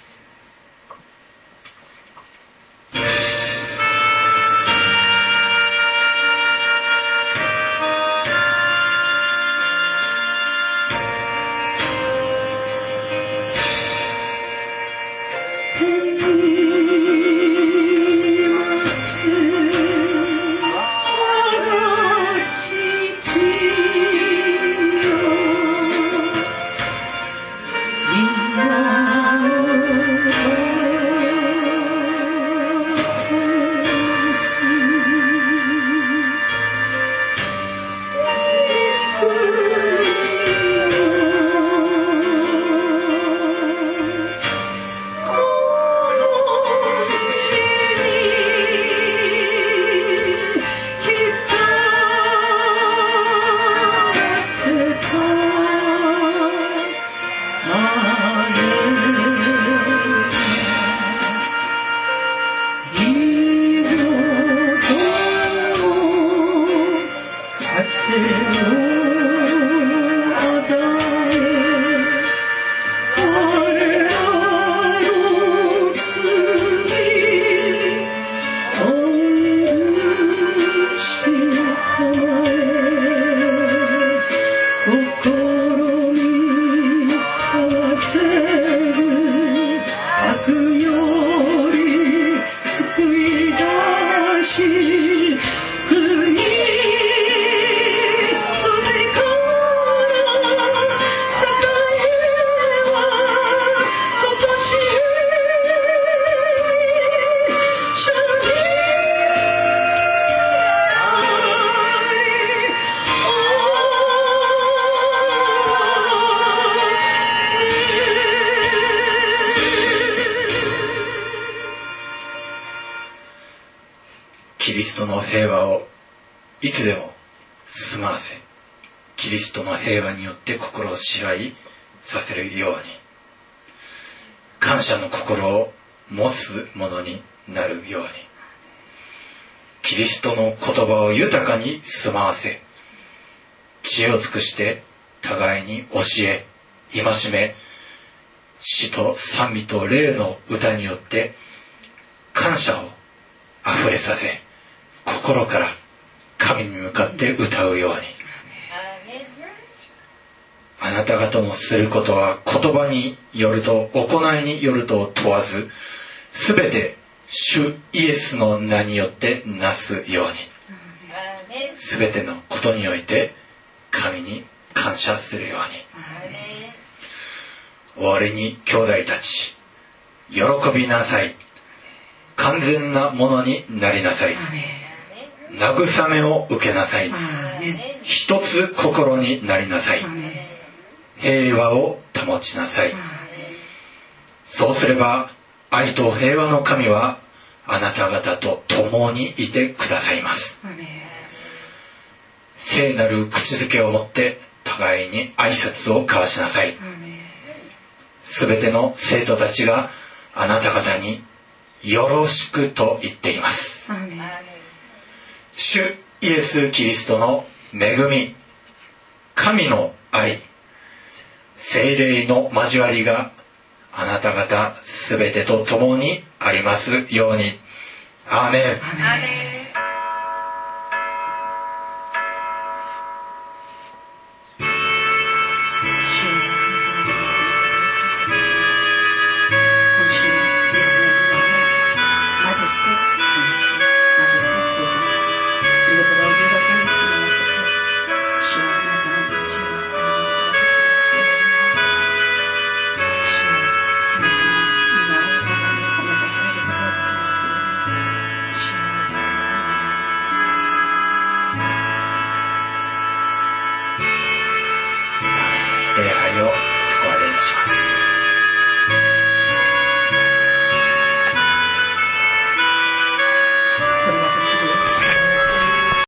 キリストの平和をいつでも住まわせ、キリストの平和によって心を支配させるように、感謝の心を持つものになるように、キリストの言葉を豊かに住まわせ、知恵を尽くして互いに教え、戒め、詩と賛美と霊の歌によって感謝をあふれさせ、心から神に向かって歌うように。あなた方のすることは言葉によると行いによると問わず、すべて主イエスの名によってなすように、すべてのことにおいて神に感謝するように。終わりに兄弟たち、喜びなさい。完全なものになりなさい。慰めを受けなさい。一つ心になりなさい。平和を保ちなさい。 そうすれば愛と平和の神はあなた方と共にいてくださいます。聖なる口づけをもって互いに挨拶を交わしなさい。すべての生徒たちがあなた方によろしくと言っています。主イエス・キリストの恵み、神の愛、聖霊の交わりがあなた方すべてと共にありますように。アーメン。